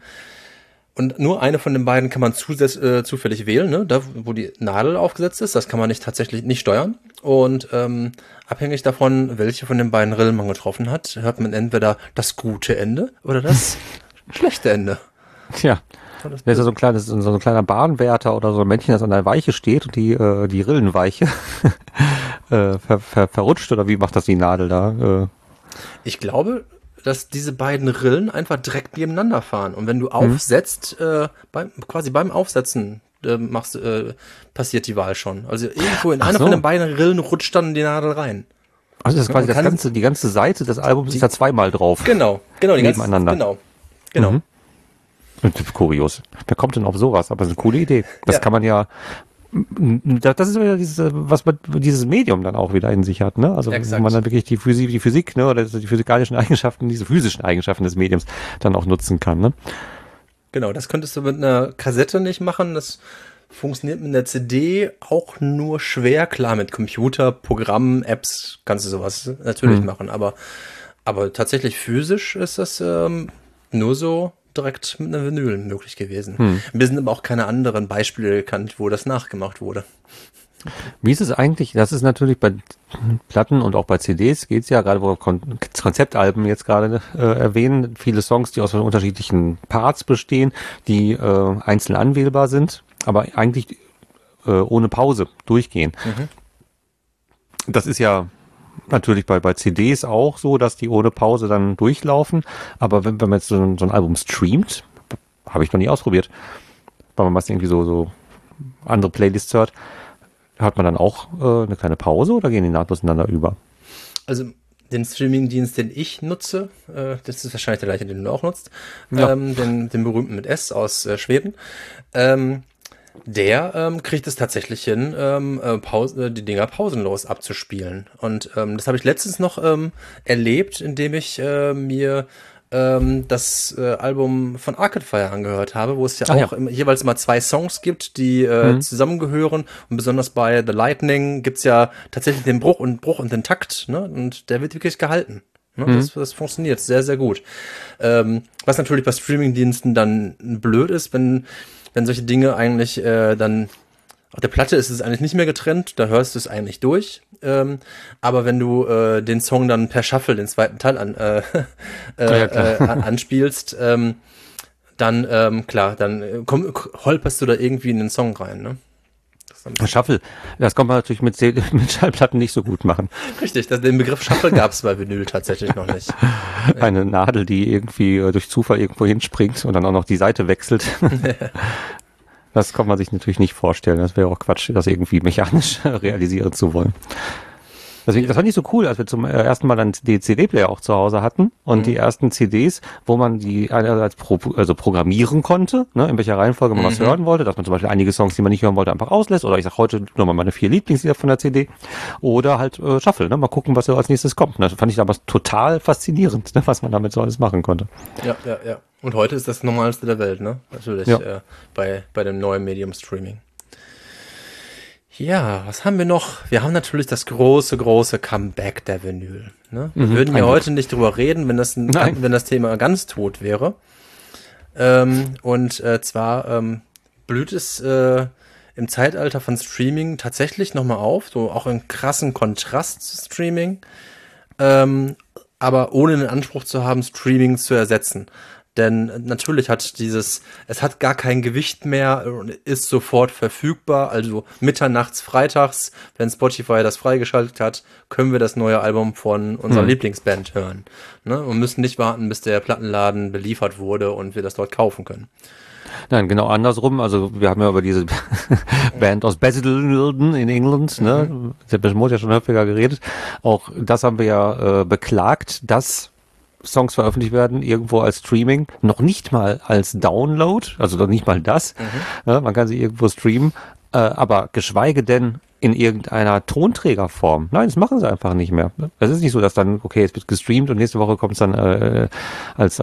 Speaker 1: nur eine von den beiden kann man zufällig wählen, ne? Da, wo die Nadel aufgesetzt ist, das kann man tatsächlich nicht steuern. Und abhängig davon, welche von den beiden Rillen man getroffen hat, hört man entweder das gute Ende oder das schlechte Ende.
Speaker 2: Tja, das ist ja so ein kleiner Bahnwärter oder so ein Männchen, das an der Weiche steht und die Rillenweiche verrutscht, oder wie macht das die Nadel da?
Speaker 1: Ich glaube, dass diese beiden Rillen einfach direkt nebeneinander fahren. Und wenn du aufsetzt, beim Aufsetzen passiert die Wahl schon. Also irgendwo in einer von den beiden Rillen rutscht dann die Nadel rein.
Speaker 2: Also das ist quasi die ganze Seite des Albums ist da zweimal drauf.
Speaker 1: Genau,
Speaker 2: nebeneinander.
Speaker 1: Genau.
Speaker 2: Kurios. Wer kommt denn auf sowas? Aber das ist eine coole Idee. Das kann man ja. Das ist wieder was dieses Medium dann auch wieder in sich hat, ne? Also wenn man dann wirklich die Physik, ne, oder die physikalischen Eigenschaften, diese physischen Eigenschaften des Mediums dann auch nutzen kann, ne?
Speaker 1: Genau, das könntest du mit einer Kassette nicht machen. Das funktioniert mit der CD auch nur schwer. Klar, mit Computer, Programmen, Apps kannst du sowas natürlich machen, aber tatsächlich physisch ist das nur so direkt mit einer Vinyl möglich gewesen. Mir sind aber auch keine anderen Beispiele bekannt, wo das nachgemacht wurde.
Speaker 2: Wie ist es eigentlich, das ist natürlich bei Platten und auch bei CDs geht's ja, gerade wo wir Konzeptalben jetzt gerade erwähnen, viele Songs, die aus unterschiedlichen Parts bestehen, die einzeln anwählbar sind, aber eigentlich ohne Pause durchgehen. Das ist ja natürlich bei CDs auch so, dass die ohne Pause dann durchlaufen, aber wenn man jetzt so ein Album streamt, habe ich noch nie ausprobiert, weil man meist irgendwie so andere Playlists hört, hat man dann auch eine kleine Pause oder gehen die nahtlos ineinander über?
Speaker 1: Also den Streamingdienst, den ich nutze, das ist wahrscheinlich der gleiche, den du auch nutzt, den berühmten mit S aus Schweden, der kriegt es tatsächlich hin, die Dinger pausenlos abzuspielen. Und das habe ich letztens noch erlebt, indem ich mir das Album von Arcade Fire angehört habe, wo es ja auch jeweils mal 2 Songs gibt, die zusammengehören. Und besonders bei The Lightning gibt's ja tatsächlich den Bruch und den Takt, ne? Und der wird wirklich gehalten. Ne? Das funktioniert sehr, sehr gut. Was natürlich bei Streamingdiensten dann blöd ist, wenn solche Dinge eigentlich dann auf der Platte ist es eigentlich nicht mehr getrennt, da hörst du es eigentlich durch. Aber wenn du den Song dann per Shuffle, den zweiten Teil anspielst, dann holperst du da irgendwie in den Song rein, ne?
Speaker 2: Shuffle, das kann man natürlich mit Schallplatten nicht so gut machen.
Speaker 1: Richtig, den Begriff Shuffle gab es bei Vinyl tatsächlich noch nicht.
Speaker 2: Eine Nadel, die irgendwie durch Zufall irgendwo hinspringt und dann auch noch die Seite wechselt. Das kann man sich natürlich nicht vorstellen. Das wäre auch Quatsch, das irgendwie mechanisch realisieren zu wollen. Deswegen, das fand ich so cool, als wir zum ersten Mal dann den CD-Player auch zu Hause hatten und die ersten CDs, wo man die einerseits programmieren konnte, ne, in welcher Reihenfolge man was hören wollte, dass man zum Beispiel einige Songs, die man nicht hören wollte, einfach auslässt, oder ich sag heute nur mal meine 4 Lieblingslieder von der CD, oder halt Shuffle, ne, mal gucken, was als nächstes kommt. Das fand ich damals total faszinierend, ne, was man damit so alles machen konnte.
Speaker 1: Ja. Und heute ist das Normalste der Welt, ne? Natürlich, bei dem neuen Medium Streaming. Ja, was haben wir noch? Wir haben natürlich das große Comeback der Vinyl. Ne? Wir würden ja heute nicht drüber reden, wenn das Thema ganz tot wäre. Zwar blüht es im Zeitalter von Streaming tatsächlich nochmal auf, so auch in krassen Kontrast zu Streaming, aber ohne den Anspruch zu haben, Streaming zu ersetzen. Denn natürlich es hat gar kein Gewicht mehr und ist sofort verfügbar. Also mitternachts, freitags, wenn Spotify das freigeschaltet hat, können wir das neue Album von unserer Lieblingsband hören. Ne? Und müssen nicht warten, bis der Plattenladen beliefert wurde und wir das dort kaufen können.
Speaker 2: Nein, genau andersrum. Also wir haben ja über diese Band aus Basildon in England, ne, Depeche Mode ja schon häufiger geredet. Auch das haben wir ja beklagt, dass Songs veröffentlicht werden, irgendwo als Streaming, noch nicht mal als Download, also noch nicht mal das. Ne, man kann sie irgendwo streamen, aber geschweige denn in irgendeiner Tonträgerform. Nein, das machen sie einfach nicht mehr. Es ist nicht so, dass dann, okay, es wird gestreamt und nächste Woche kommt es dann als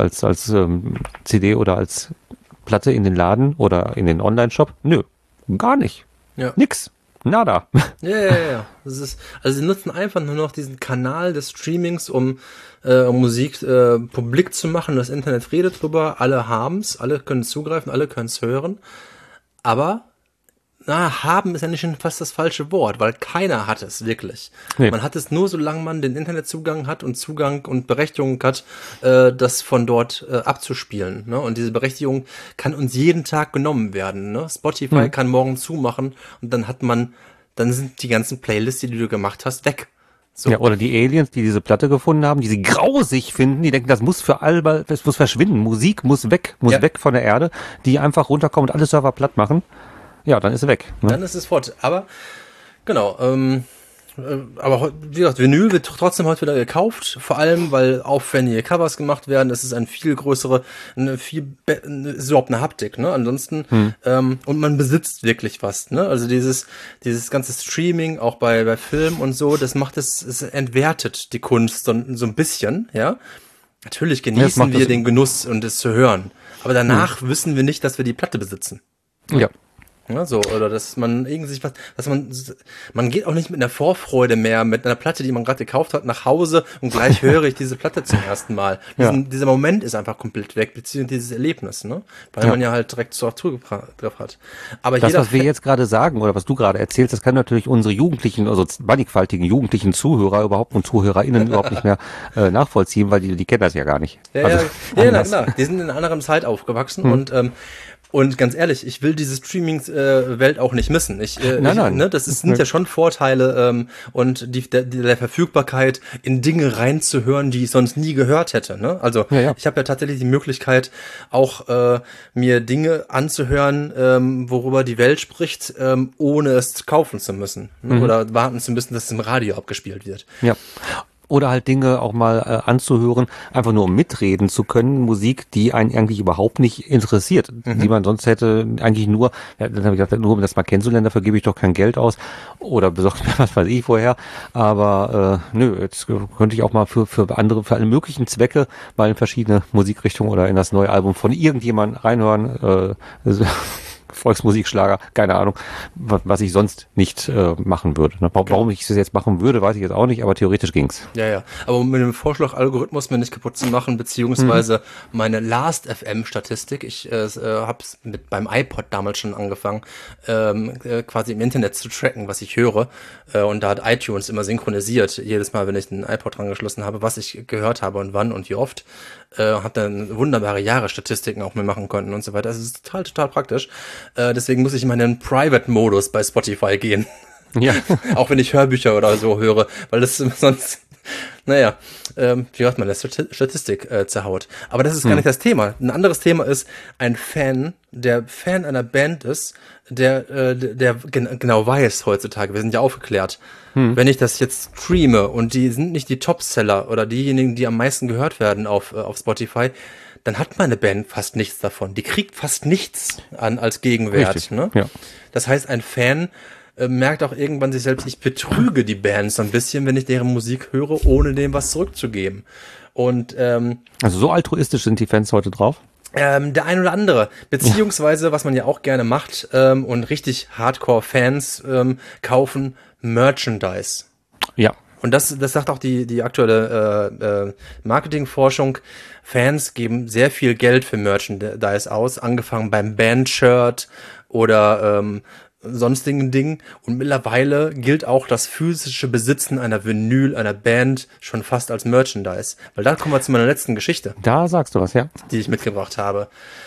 Speaker 2: CD oder als Platte in den Laden oder in den Online-Shop. Nö, gar nicht.
Speaker 1: Ja.
Speaker 2: Nix. Nada.
Speaker 1: Ja. Also sie nutzen einfach nur noch diesen Kanal des Streamings, um Musik publik zu machen. Das Internet redet drüber, alle haben's, alle können zugreifen, alle können's hören. Aber haben ist ja nicht schon fast das falsche Wort, weil keiner hat es wirklich. Nee. Man hat es nur, solange man den Internetzugang hat und Zugang und Berechtigung hat, das von dort abzuspielen. Ne? Und diese Berechtigung kann uns jeden Tag genommen werden. Ne? Spotify kann morgen zumachen und dann sind die ganzen Playlists, die du gemacht hast, weg. So.
Speaker 2: Ja, oder die Aliens, die diese Platte gefunden haben, die sie grausig finden, die denken, das muss es muss verschwinden. Musik muss weg von der Erde, die einfach runterkommen und alle Server platt machen. Ja, dann ist es weg. Ne?
Speaker 1: Dann ist es fort. Aber, genau, aber wie gesagt, Vinyl wird trotzdem heute wieder gekauft, vor allem, weil aufwendige Covers gemacht werden. Das ist ist überhaupt eine Haptik, ne? Ansonsten, und man besitzt wirklich was, ne? Also dieses ganze Streaming, auch bei Film und so, es entwertet die Kunst so ein bisschen, ja? Natürlich genießen wir den Genuss und es zu hören. Aber danach wissen wir nicht, dass wir die Platte besitzen.
Speaker 2: Ja.
Speaker 1: Ja, so, oder dass man irgendwie man geht auch nicht mit einer Vorfreude mehr, mit einer Platte, die man gerade gekauft hat, nach Hause und gleich höre ich diese Platte zum ersten Mal. Dieser Moment ist einfach komplett weg, beziehungsweise dieses Erlebnis, ne? Weil man ja halt direkt Zugriff hat. Aber
Speaker 2: das, was wir jetzt gerade sagen oder was du gerade erzählst, das kann natürlich unsere Jugendlichen, also mannigfaltigen jugendlichen Zuhörer und ZuhörerInnen überhaupt nicht mehr nachvollziehen, weil die kennen das ja gar nicht.
Speaker 1: Ja, na klar. Die sind in einer anderen Zeit aufgewachsen und ganz ehrlich, ich will diese Streaming-Welt auch nicht missen.
Speaker 2: Nein.
Speaker 1: Ne, sind ja schon Vorteile und der Verfügbarkeit, in Dinge reinzuhören, die ich sonst nie gehört hätte. Ne? Also ich habe ja tatsächlich die Möglichkeit, auch mir Dinge anzuhören, worüber die Welt spricht, ohne es kaufen zu müssen. Ne? Oder warten zu müssen, dass es im Radio abgespielt wird.
Speaker 2: Ja. Oder halt Dinge auch mal anzuhören, einfach nur um mitreden zu können, Musik, die einen eigentlich überhaupt nicht interessiert, die man sonst hätte eigentlich nur, dann habe ich gesagt, nur um das mal kennenzulernen, dafür gebe ich doch kein Geld aus oder besorgt mir was weiß ich vorher, aber jetzt könnte ich auch mal für alle möglichen Zwecke mal in verschiedene Musikrichtungen oder in das neue Album von irgendjemandem reinhören, Volksmusikschlager, keine Ahnung, was ich sonst nicht machen würde. Ne? Warum ich das jetzt machen würde, weiß ich jetzt auch nicht, aber theoretisch ging's.
Speaker 1: Ja, aber um mit dem Vorschlag-Algorithmus mir nicht kaputt zu machen, beziehungsweise meine Last-FM-Statistik, ich habe es beim iPod damals schon angefangen, quasi im Internet zu tracken, was ich höre, und da hat iTunes immer synchronisiert, jedes Mal, wenn ich den iPod dran geschlossen habe, was ich gehört habe und wann und wie oft, habe dann wunderbare Jahresstatistiken auch mir machen können und so weiter. Das ist total praktisch. Deswegen muss ich in meinen Private-Modus bei Spotify gehen.
Speaker 2: Ja.
Speaker 1: Auch wenn ich Hörbücher oder so höre, weil das sonst, wie hört man das, Statistik zerhaut. Aber das ist gar nicht das Thema. Ein anderes Thema ist ein Fan, der Fan einer Band ist, der genau weiß heutzutage, wir sind ja aufgeklärt, wenn ich das jetzt streame und die sind nicht die Topseller oder diejenigen, die am meisten gehört werden auf Spotify, dann hat meine Band fast nichts davon. Die kriegt fast nichts als Gegenwert.
Speaker 2: Richtig,
Speaker 1: ne?
Speaker 2: ja.
Speaker 1: Das heißt, ein Fan merkt auch irgendwann sich selbst, ich betrüge die Band so ein bisschen, wenn ich deren Musik höre, ohne dem was zurückzugeben. Und
Speaker 2: also so altruistisch sind die Fans heute drauf?
Speaker 1: Der ein oder andere, beziehungsweise, was man ja auch gerne macht, und richtig Hardcore-Fans kaufen Merchandise.
Speaker 2: Ja.
Speaker 1: Und das sagt auch die aktuelle Marketingforschung. Fans geben sehr viel Geld für Merchandise aus, angefangen beim Bandshirt oder sonstigen Dingen. Und mittlerweile gilt auch das physische Besitzen einer Vinyl, einer Band schon fast als Merchandise. Weil da kommen wir zu meiner letzten Geschichte.
Speaker 2: Da sagst du was, ja.
Speaker 1: Die ich mitgebracht habe.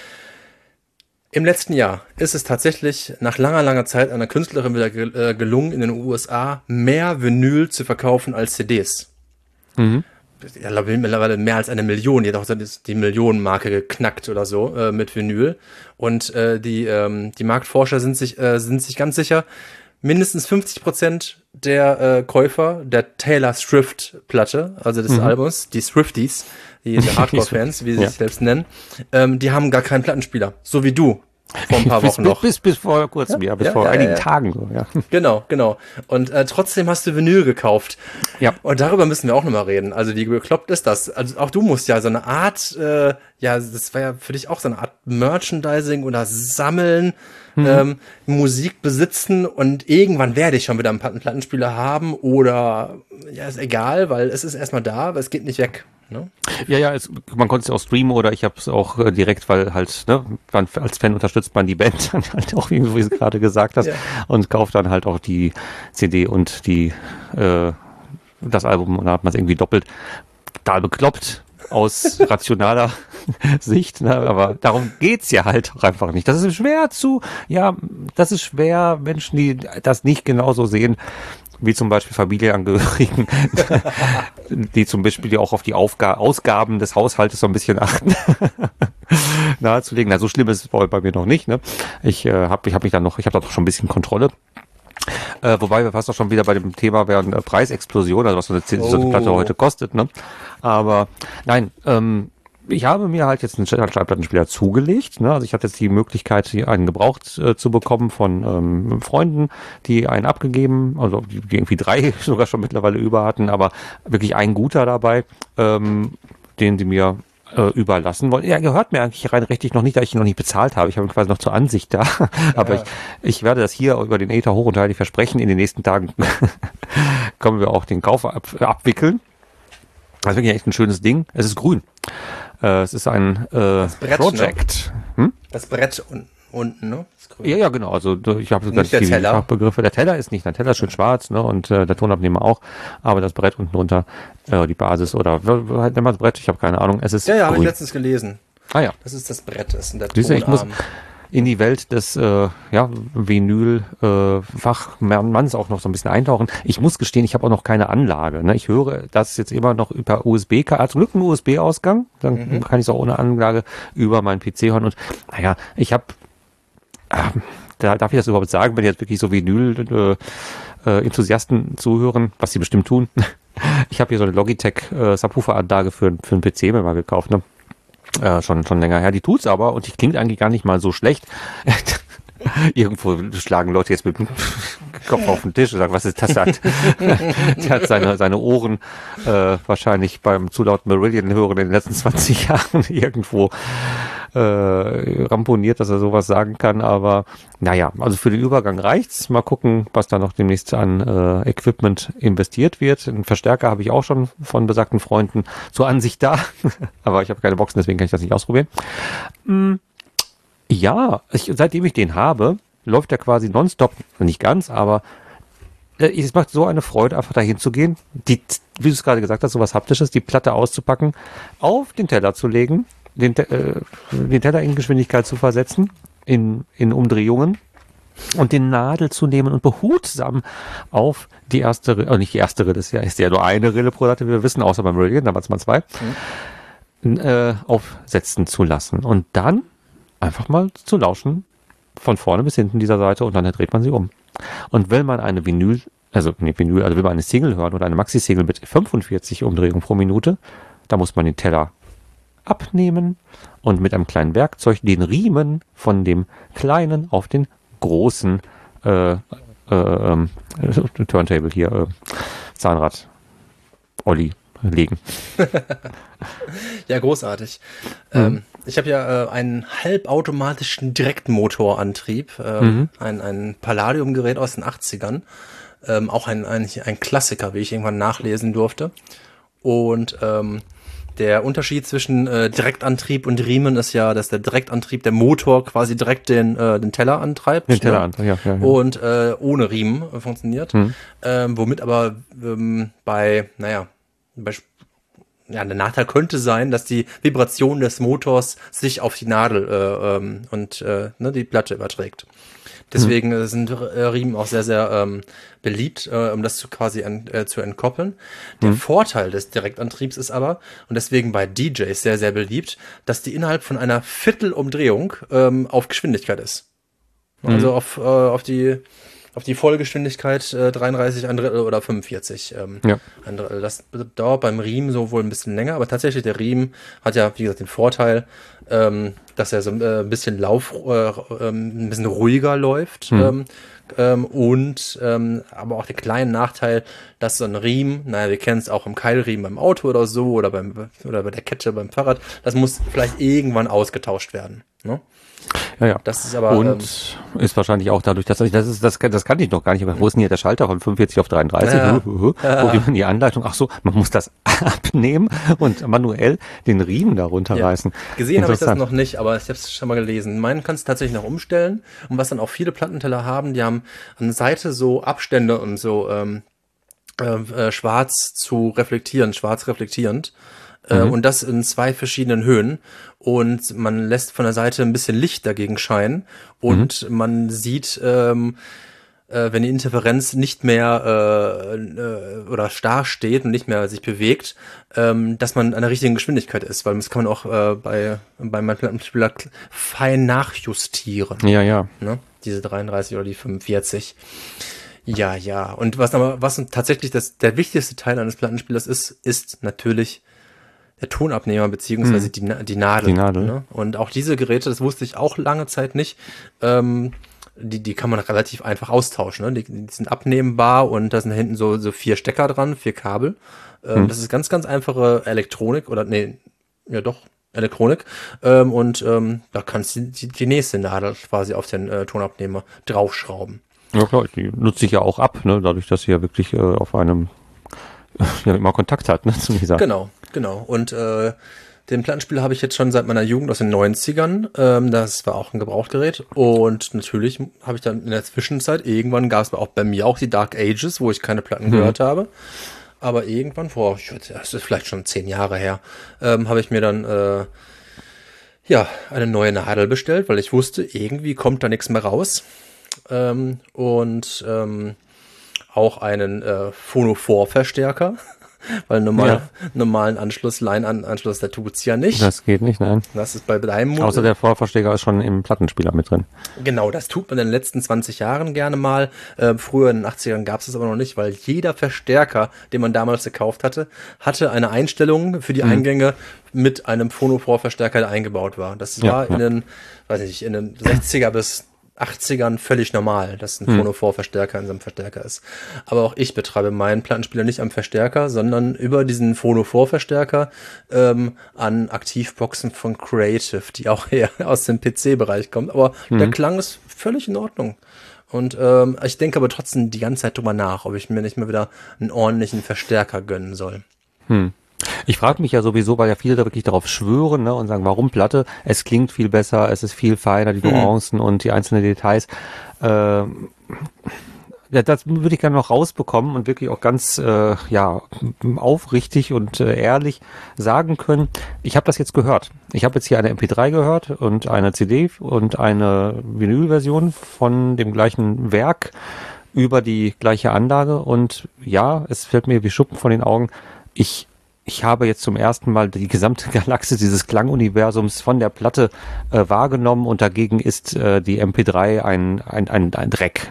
Speaker 1: Im letzten Jahr ist es tatsächlich nach langer Zeit einer Künstlerin wieder gelungen, in den USA mehr Vinyl zu verkaufen als CDs. Ich glaube, mittlerweile mehr als 1 Million, jedoch ist die Millionenmarke geknackt oder so mit Vinyl. Und die Marktforscher sind sich ganz sicher, mindestens 50% der Käufer der Taylor Swift-Platte, also des Albums, die Swifties, die Hardcore-Fans, wie sie sich selbst nennen, die haben gar keinen Plattenspieler, so wie du. Vor ein paar Wochen noch.
Speaker 2: Bis vor kurzem, bis vor einigen Tagen. So, ja.
Speaker 1: Genau. Und trotzdem hast du Vinyl gekauft.
Speaker 2: Ja.
Speaker 1: Und darüber müssen wir auch nochmal reden. Also wie bekloppt ist das? Also auch du musst ja so eine Art, das war ja für dich auch so eine Art Merchandising oder Sammeln, Musik besitzen und irgendwann werde ich schon wieder einen Plattenspieler haben oder, ist egal, weil es ist erstmal da, aber es geht nicht weg. Ne?
Speaker 2: Ja, man konnte es auch streamen oder ich habe es auch direkt, weil halt, als Fan unterstützt man die Band dann halt auch, wie du es gerade gesagt hast, und kauft dann halt auch die CD und das Album und dann hat man es irgendwie doppelt. Total bekloppt aus rationaler Sicht, ne? Aber darum geht's ja halt auch einfach nicht. Das ist schwer, Menschen, die das nicht genauso sehen, wie zum Beispiel Familienangehörigen, die zum Beispiel auch auf die Ausgaben des Haushaltes so ein bisschen achten, nahezulegen. Na, so schlimm ist es bei mir noch nicht. Ne? Ich habe da doch schon ein bisschen Kontrolle. Wobei wir fast auch schon wieder bei dem Thema wären Preisexplosion, also was so eine Platte heute kostet. Ne? Aber nein, ich habe mir halt jetzt einen Schallplattenspieler zugelegt. Ne? Also ich hatte jetzt die Möglichkeit, einen gebraucht zu bekommen von Freunden, die einen abgegeben, also die irgendwie 3 sogar schon mittlerweile über hatten, aber wirklich ein guter dabei, den sie mir überlassen wollen. Ja, gehört mir eigentlich rein rechtlich noch nicht, da ich ihn noch nicht bezahlt habe. Ich habe ihn quasi noch zur Ansicht da. Aber ich werde das hier über den Äther hoch und heilig versprechen. In den nächsten Tagen können wir auch den Kauf abwickeln. Das ist wirklich echt ein schönes Ding. Es ist grün. Es ist ein
Speaker 1: Brett,
Speaker 2: Project.
Speaker 1: Ne? Das Brett unten, ne?
Speaker 2: Ja, genau. Also ich habe sogar die Fachbegriffe. Der Teller ist nicht. Der Teller ist schön schwarz, ne? Und der Tonabnehmer auch. Aber das Brett unten drunter, die Basis oder nennt man das Brett? Ich habe keine Ahnung. Es ist
Speaker 1: habe ich letztens gelesen.
Speaker 2: Ah ja.
Speaker 1: Das ist das Brett. Das ist der
Speaker 2: Tonarm. Ich muss in die Welt des Vinyl-Fachmanns auch noch so ein bisschen eintauchen. Ich muss gestehen, ich habe auch noch keine Anlage. Ne? Ich höre das jetzt immer noch über USB-Karte, zum Glück einen USB-Ausgang. Dann kann ich es auch ohne Anlage über meinen PC hören. Und naja, ich habe darf ich das überhaupt sagen, wenn jetzt wirklich so Vinyl-Enthusiasten zuhören, was sie bestimmt tun. Ich habe hier so eine Logitech Subwoofer-Anlage für einen PC mir mal gekauft, ne? Schon länger her. Die tut's aber und die klingt eigentlich gar nicht mal so schlecht. Irgendwo schlagen Leute jetzt mit dem Kopf auf den Tisch und sagen, was ist das? Der hat seine Ohren wahrscheinlich beim zu lauten Meridian hören in den letzten 20 Jahren irgendwo ramponiert, dass er sowas sagen kann. Aber naja, also für den Übergang reicht's. Mal gucken, was da noch demnächst an Equipment investiert wird. Einen Verstärker habe ich auch schon von besagten Freunden zur Ansicht da. Aber ich habe keine Boxen, deswegen kann ich das nicht ausprobieren. Ja, seitdem ich den habe, läuft er quasi nonstop, nicht ganz, aber es macht so eine Freude, einfach dahin zu gehen, wie du es gerade gesagt hast, so was Haptisches, die Platte auszupacken, auf den Teller zu legen, den Teller in Geschwindigkeit zu versetzen, in Umdrehungen und den Nadel zu nehmen und behutsam auf die erste Rille, nicht die erste Rille, ist ja nur eine Rille pro Seite, wie wir wissen, außer beim Meridian, da waren es mal zwei, aufsetzen zu lassen und dann einfach mal zu lauschen, von vorne bis hinten dieser Seite und dann dreht man sie um. Und will man eine will man eine Single hören oder eine Maxi-Single mit 45 Umdrehungen pro Minute, da muss man den Teller abnehmen und mit einem kleinen Werkzeug den Riemen von dem kleinen auf den großen Turntable hier, Zahnrad, Olli legen.
Speaker 1: Ja, großartig. Ich habe ja einen halbautomatischen Direktmotorantrieb, ein Palladium-Gerät aus den 80ern, auch ein Klassiker, wie ich irgendwann nachlesen durfte. Und der Unterschied zwischen Direktantrieb und Riemen ist ja, dass der Direktantrieb, der Motor quasi direkt den Teller antreibt.
Speaker 2: Den Teller antreibt, ja.
Speaker 1: Und ohne Riemen funktioniert. Womit aber der Nachteil könnte sein, dass die Vibration des Motors sich auf die Nadel die Platte überträgt. Deswegen sind Riemen auch sehr, sehr beliebt, um das zu entkoppeln. Der Vorteil des Direktantriebs ist aber, und deswegen bei DJs sehr, sehr beliebt, dass die innerhalb von einer Viertelumdrehung auf Geschwindigkeit ist. Also auf die Vollgeschwindigkeit 33 ein Drittel oder 45 ein Drittel. Das dauert beim Riemen so wohl ein bisschen länger, aber tatsächlich der Riemen hat ja, wie gesagt, den Vorteil, dass er so ein bisschen ein bisschen ruhiger läuft aber auch den kleinen Nachteil, dass so ein Riemen, wir kennen es auch im Keilriemen beim Auto oder so oder bei der Kette beim Fahrrad, das muss vielleicht irgendwann ausgetauscht werden, ne?
Speaker 2: Ja.
Speaker 1: Das ist aber
Speaker 2: ist wahrscheinlich auch dadurch, das kannte ich noch gar nicht. Aber wo ist denn hier der Schalter von 45 auf 33? Wo gibt man die Anleitung? Ach so, man muss das abnehmen und manuell den Riemen da runterreißen.
Speaker 1: Gesehen habe ich das noch nicht, aber ich habe es schon mal gelesen. Meinen kannst du tatsächlich noch umstellen. Und was dann auch viele Plattenteller haben, die haben an der Seite so Abstände und so schwarz reflektierend. Und das in 2 verschiedenen Höhen. Und man lässt von der Seite ein bisschen Licht dagegen scheinen. Und man sieht, wenn die Interferenz nicht mehr oder starr steht und nicht mehr sich bewegt, dass man an der richtigen Geschwindigkeit ist. Weil das kann man auch bei meinem Plattenspieler fein nachjustieren.
Speaker 2: Ja.
Speaker 1: Ne? Diese 33 oder die 45. Ja. Und was tatsächlich der wichtigste Teil eines Plattenspielers ist natürlich der Tonabnehmer beziehungsweise die Nadel. Ne? Und auch diese Geräte, das wusste ich auch lange Zeit nicht, die kann man relativ einfach austauschen. Ne? Die sind abnehmbar und da sind hinten so 4 Stecker dran, 4 Kabel. Das ist ganz, ganz einfache Elektronik Elektronik. Da kannst du die nächste Nadel quasi auf den Tonabnehmer draufschrauben.
Speaker 2: Ja klar, die nutzt sich ja auch ab, ne? Dadurch, dass sie ja wirklich auf einem immer Kontakt hat, ne, zu dieser.
Speaker 1: Genau. Und den Plattenspieler habe ich jetzt schon seit meiner Jugend aus den 90ern. Das war auch ein Gebrauchtgerät. Und natürlich habe ich dann in der Zwischenzeit, irgendwann gab es auch bei mir auch die Dark Ages, wo ich keine Platten gehört habe. Aber irgendwann, das ist vielleicht schon 10 Jahre her, habe ich mir dann eine neue Nadel bestellt, weil ich wusste, irgendwie kommt da nichts mehr raus. Auch einen Phono-4-Verstärker. Weil normalen Anschluss, Line-Anschluss, der tut's ja nicht.
Speaker 2: Das geht nicht, nein.
Speaker 1: Das ist bei deinem Modell.
Speaker 2: Außer der Vorverstärker ist schon im Plattenspieler mit drin.
Speaker 1: Genau, das tut man in den letzten 20 Jahren gerne mal. Früher in den 80ern gab's das aber noch nicht, weil jeder Verstärker, den man damals gekauft hatte eine Einstellung für die Eingänge mit einem Phono-4-Verstärker, der eingebaut war. Das war in den 60er bis 80ern völlig normal, dass ein Phono-4-Verstärker in so einem Verstärker ist. Aber auch ich betreibe meinen Plattenspieler nicht am Verstärker, sondern über diesen Phono-4-Verstärker an Aktivboxen von Creative, die auch eher aus dem PC-Bereich kommt. Aber der Klang ist völlig in Ordnung. Und ich denke aber trotzdem die ganze Zeit drüber nach, ob ich mir nicht mal wieder einen ordentlichen Verstärker gönnen soll.
Speaker 2: Ich frage mich ja sowieso, weil ja viele da wirklich darauf schwören, ne, und sagen, warum Platte? Es klingt viel besser, es ist viel feiner, die Nuancen und die einzelnen Details. Das würde ich gerne noch rausbekommen und wirklich auch ganz aufrichtig und ehrlich sagen können. Ich habe das jetzt gehört. Ich habe jetzt hier eine MP3 gehört und eine CD und eine Vinylversion von dem gleichen Werk über die gleiche Anlage. Und ja, es fällt mir wie Schuppen von den Augen. Ich habe jetzt zum ersten Mal die gesamte Galaxie dieses Klanguniversums von der Platte wahrgenommen und dagegen ist die MP3 ein Dreck.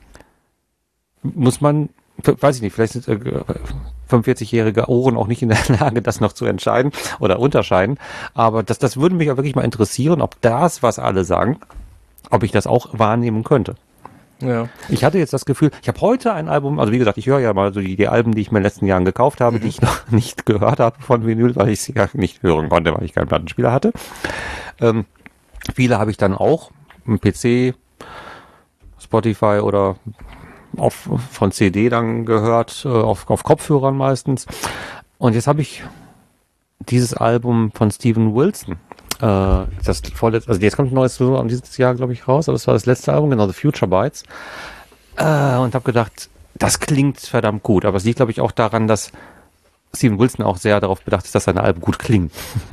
Speaker 2: Muss man, weiß ich nicht, vielleicht sind 45-jährige Ohren auch nicht in der Lage, das noch zu entscheiden oder unterscheiden, aber das würde mich auch wirklich mal interessieren, ob das, was alle sagen, ob ich das auch wahrnehmen könnte.
Speaker 1: Ja.
Speaker 2: Ich hatte jetzt das Gefühl, ich habe heute ein Album, also wie gesagt, ich höre ja mal so die Alben, die ich mir in den letzten Jahren gekauft habe, die ich noch nicht gehört habe von Vinyl, weil ich sie ja nicht hören konnte, weil ich keinen Plattenspieler hatte. Viele habe ich dann auch im PC, Spotify oder von CD dann gehört, auf Kopfhörern meistens. Und jetzt habe ich dieses Album von Steven Wilson. Das vorletzte, also jetzt kommt ein neues Album dieses Jahr, glaube ich, raus, aber das war das letzte Album, genau, The Future Bites. Und habe gedacht, das klingt verdammt gut, aber es liegt, glaube ich, auch daran, dass Steven Wilson auch sehr darauf bedacht ist, dass seine Alben gut klingen.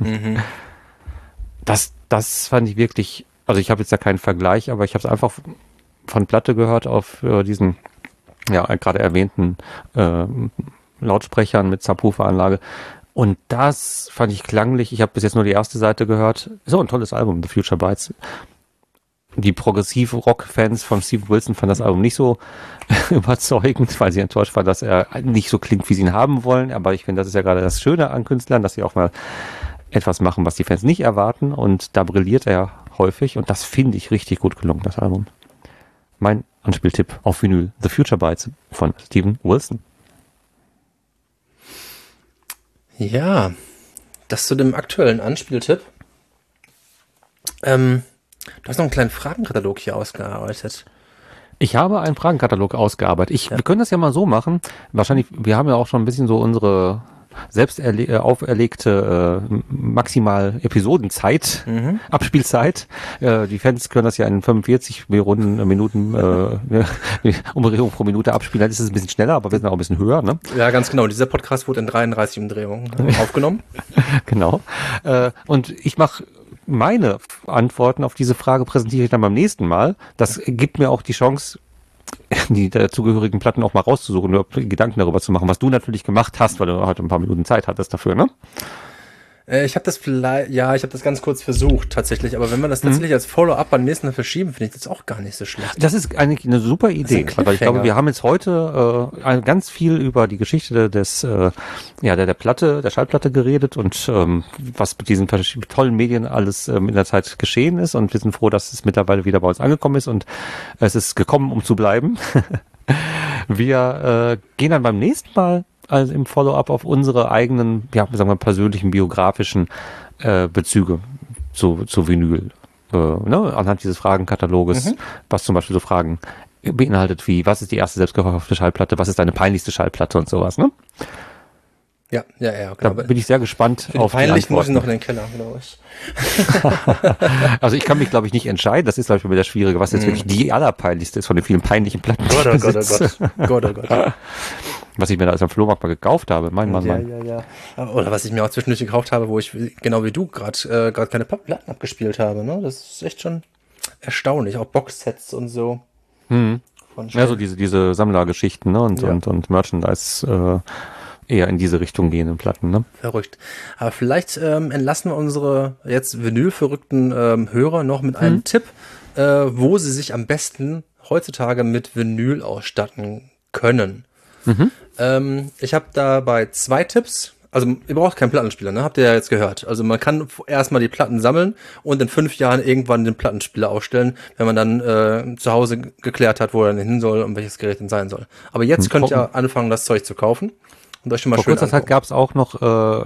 Speaker 2: Das fand ich wirklich, also ich habe jetzt da keinen Vergleich, aber ich habe es einfach von Platte gehört auf diesen, gerade erwähnten Lautsprechern mit Subwoofer-Anlage. Und das fand ich klanglich. Ich habe bis jetzt nur die erste Seite gehört. So ein tolles Album, The Future Bites. Die Progressiv-Rock-Fans von Steven Wilson fanden das Album nicht so überzeugend, weil sie enttäuscht waren, dass er nicht so klingt, wie sie ihn haben wollen. Aber ich finde, das ist ja gerade das Schöne an Künstlern, dass sie auch mal etwas machen, was die Fans nicht erwarten. Und da brilliert er häufig. Und das finde ich richtig gut gelungen, das Album. Mein Anspieltipp auf Vinyl, The Future Bites von Steven Wilson.
Speaker 1: Ja, das zu dem aktuellen Anspieltipp. Du hast noch einen kleinen Fragenkatalog hier ausgearbeitet.
Speaker 2: Ich habe einen Fragenkatalog ausgearbeitet. Wir können das ja mal so machen. Wahrscheinlich, wir haben ja auch schon ein bisschen so unsere selbst auferlegte maximal Episodenzeit, Abspielzeit. Die Fans können das ja in 45 Minuten Umdrehung pro Minute abspielen. Dann ist es ein bisschen schneller, aber wir sind auch ein bisschen höher. Ne?
Speaker 1: Ja, ganz genau. Dieser Podcast wurde in 33 Umdrehungen aufgenommen.
Speaker 2: Genau. Und ich mache meine Antworten auf diese Frage präsentiere ich dann beim nächsten Mal. Das gibt mir auch die Chance, die dazugehörigen Platten auch mal rauszusuchen und Gedanken darüber zu machen, was du natürlich gemacht hast, weil du heute ein paar Minuten Zeit hattest dafür, ne?
Speaker 1: Ich habe das ganz kurz versucht, tatsächlich. Aber wenn wir das tatsächlich als Follow-up beim nächsten Mal verschieben, finde ich das auch gar nicht so schlecht.
Speaker 2: Das ist eigentlich eine super Idee. Weil ich glaube, wir haben jetzt heute ganz viel über die Geschichte der Platte, der Schallplatte geredet und was mit diesen tollen Medien alles in der Zeit geschehen ist. Und wir sind froh, dass es mittlerweile wieder bei uns angekommen ist und es ist gekommen, um zu bleiben. Wir gehen dann beim nächsten Mal also im Follow-up auf unsere eigenen, sagen wir persönlichen biografischen Bezüge zu Vinyl. Anhand dieses Fragenkataloges, was zum Beispiel so Fragen beinhaltet wie, was ist die erste selbstgekaufte Schallplatte, was ist deine peinlichste Schallplatte und sowas, ne?
Speaker 1: Ja,
Speaker 2: Da bin ich sehr gespannt auf die
Speaker 1: peinlich muss
Speaker 2: Antworten.
Speaker 1: ich noch in den Keller, glaube ich.
Speaker 2: Also ich kann mich, glaube ich, nicht entscheiden. Das ist, glaube ich, immer das Schwierige, was jetzt wirklich die allerpeinlichste ist von den vielen peinlichen Platten. die ich besitze.
Speaker 1: Gott, oh Gott.
Speaker 2: Was ich mir da als am Flohmarkt mal gekauft habe. Mein Mann.
Speaker 1: Ja. Oder was ich mir auch zwischendurch gekauft habe, wo ich, genau wie du, gerade keine Platten abgespielt habe. Ne? Das ist echt schon erstaunlich. Auch Boxsets und so.
Speaker 2: Ja, so diese Sammlergeschichten, ne? Und Merchandise eher in diese Richtung gehenden Platten, ne?
Speaker 1: Verrückt. Aber vielleicht entlassen wir unsere jetzt vinylverrückten Hörer noch mit einem Tipp, wo sie sich am besten heutzutage mit Vinyl ausstatten können. Ich habe dabei 2 Tipps. Also ihr braucht keinen Plattenspieler, ne? Habt ihr ja jetzt gehört. Also man kann erstmal die Platten sammeln und in 5 Jahren irgendwann den Plattenspieler aufstellen, wenn man dann zu Hause geklärt hat, wo er denn hin soll und welches Gerät denn sein soll. Aber jetzt könnt ihr anfangen, das Zeug zu kaufen. Und euch schon mal
Speaker 2: Vor
Speaker 1: schön
Speaker 2: kurzer Zeit gab es auch noch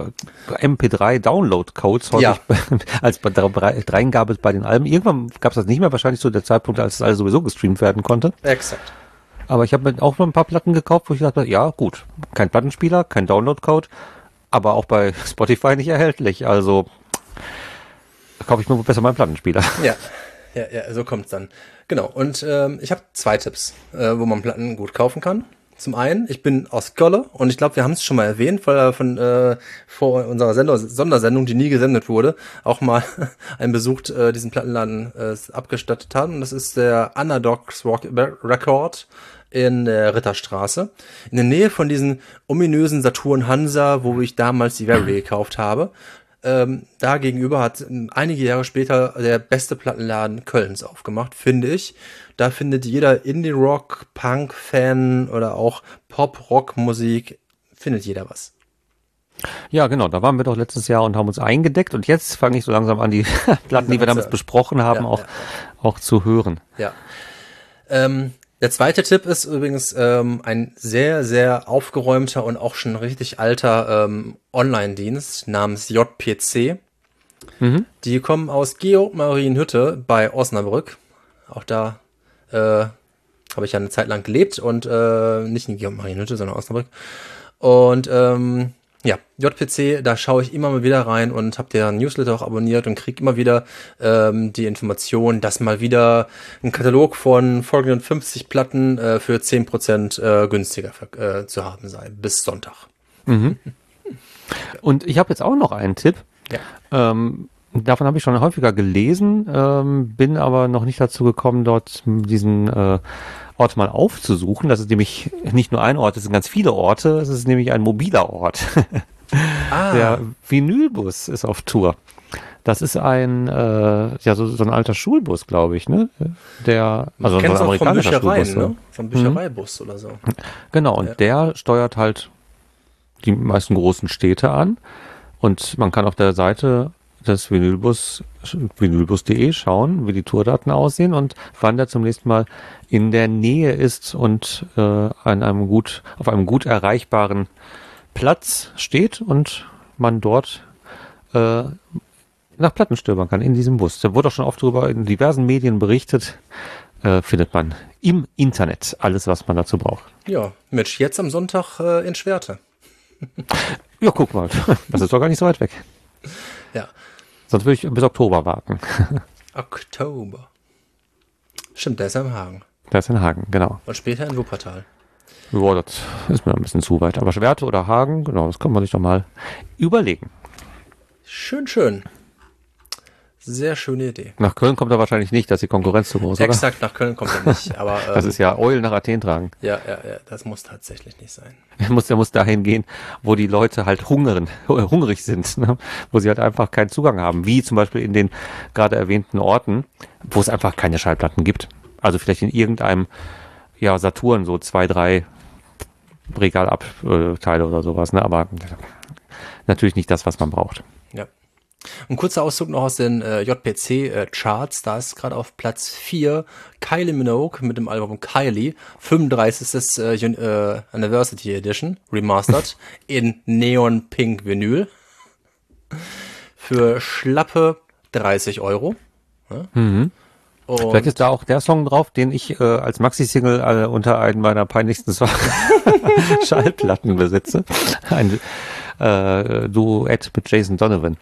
Speaker 2: MP3-Download-Codes häufig als Dreingabe bei den Alben. Irgendwann gab es das nicht mehr, wahrscheinlich zu der Zeitpunkt, als es alles sowieso gestreamt werden konnte.
Speaker 1: Exakt.
Speaker 2: Aber ich habe mir auch noch ein paar Platten gekauft, wo ich dachte, ja gut, kein Plattenspieler, kein Download-Code, aber auch bei Spotify nicht erhältlich. Also kaufe ich mir besser meinen Plattenspieler.
Speaker 1: Ja, so kommt's dann. Genau, und ich habe 2 Tipps, wo man Platten gut kaufen kann. Zum einen, ich bin aus Köln und ich glaube, wir haben es schon mal erwähnt, weil vor unserer Sondersendung, die nie gesendet wurde, auch mal einen Besuch diesen Plattenladen abgestattet haben. Und das ist der Underdogs Record in der Ritterstraße, in der Nähe von diesen ominösen Saturn Hansa, wo ich damals die Very gekauft habe. Da gegenüber hat einige Jahre später der beste Plattenladen Kölns aufgemacht, finde ich. Da findet jeder Indie-Rock, Punk-Fan oder auch Pop-Rock-Musik, findet jeder was.
Speaker 2: Ja, genau, da waren wir doch letztes Jahr und haben uns eingedeckt und jetzt fange ich so langsam an, die Platten, die wir damals besprochen haben, auch zu hören.
Speaker 1: Ja. Der zweite Tipp ist übrigens ein sehr, sehr aufgeräumter und auch schon richtig alter Online-Dienst namens JPC. Die kommen aus Georg-Marienhütte bei Osnabrück. Auch da habe ich ja eine Zeit lang gelebt und nicht in Georg-Marienhütte, sondern Osnabrück. Und JPC, da schaue ich immer mal wieder rein und habe deren Newsletter auch abonniert und kriege immer wieder die Information, dass mal wieder ein Katalog von folgenden 50 Platten für 10% günstiger zu haben sei, bis Sonntag.
Speaker 2: Und ich habe jetzt auch noch einen Tipp. Ja. Davon habe ich schon häufiger gelesen, bin aber noch nicht dazu gekommen, dort diesen Ort mal aufzusuchen. Das ist nämlich nicht nur ein Ort, es sind ganz viele Orte. Es ist nämlich ein mobiler Ort. Der Vinylbus ist auf Tour. Das ist ein so ein alter Schulbus, glaube ich, ne? Also so ein amerikanischer Schulbus.
Speaker 1: Ne? Vom Büchereibus oder so.
Speaker 2: Genau, und der steuert halt die meisten großen Städte an. Und man kann auf der Seite des vinylbus.de schauen, wie die Tourdaten aussehen und wann der zum nächsten Mal in der Nähe ist und auf einem gut erreichbaren Platz steht und man dort nach Platten stöbern kann in diesem Bus. Da wurde auch schon oft darüber in diversen Medien berichtet. Findet man im Internet alles, was man dazu braucht.
Speaker 1: Ja, Mensch, jetzt am Sonntag in Schwerte.
Speaker 2: Ja, guck mal, das ist doch gar nicht so weit weg.
Speaker 1: Ja.
Speaker 2: Sonst würde ich bis Oktober warten.
Speaker 1: Oktober. Stimmt, der ist ja im Hagen.
Speaker 2: Der ist in Hagen, genau.
Speaker 1: Und später in Wuppertal.
Speaker 2: Ja, das ist mir ein bisschen zu weit. Aber Schwerte oder Hagen, genau, das kann man sich doch mal überlegen.
Speaker 1: Schön. Sehr schöne Idee.
Speaker 2: Nach Köln kommt er wahrscheinlich nicht, da ist die Konkurrenz zu groß, oder?
Speaker 1: Exakt, nach Köln kommt er nicht. Aber,
Speaker 2: das ist ja Eulen nach Athen tragen.
Speaker 1: Ja, das muss tatsächlich nicht sein.
Speaker 2: Er muss dahin gehen, wo die Leute halt hungrig sind, ne? Wo sie halt einfach keinen Zugang haben. Wie zum Beispiel in den gerade erwähnten Orten, wo es einfach keine Schallplatten gibt. Also vielleicht in irgendeinem Saturn, so 2, 3 Regalabteile oder sowas, ne? Aber natürlich nicht das, was man braucht.
Speaker 1: Ja. Ein kurzer Auszug noch aus den JPC-Charts. Da ist gerade auf Platz 4 Kylie Minogue mit dem Album Kylie, 35. Anniversary Edition, remastered, in Neon Pink Vinyl. für schlappe 30 €. Ja?
Speaker 2: Mhm. Vielleicht ist da auch der Song drauf, den ich als Maxi-Single unter einen meiner peinlichsten Schallplatten besitze. Ein Duett mit Jason Donovan.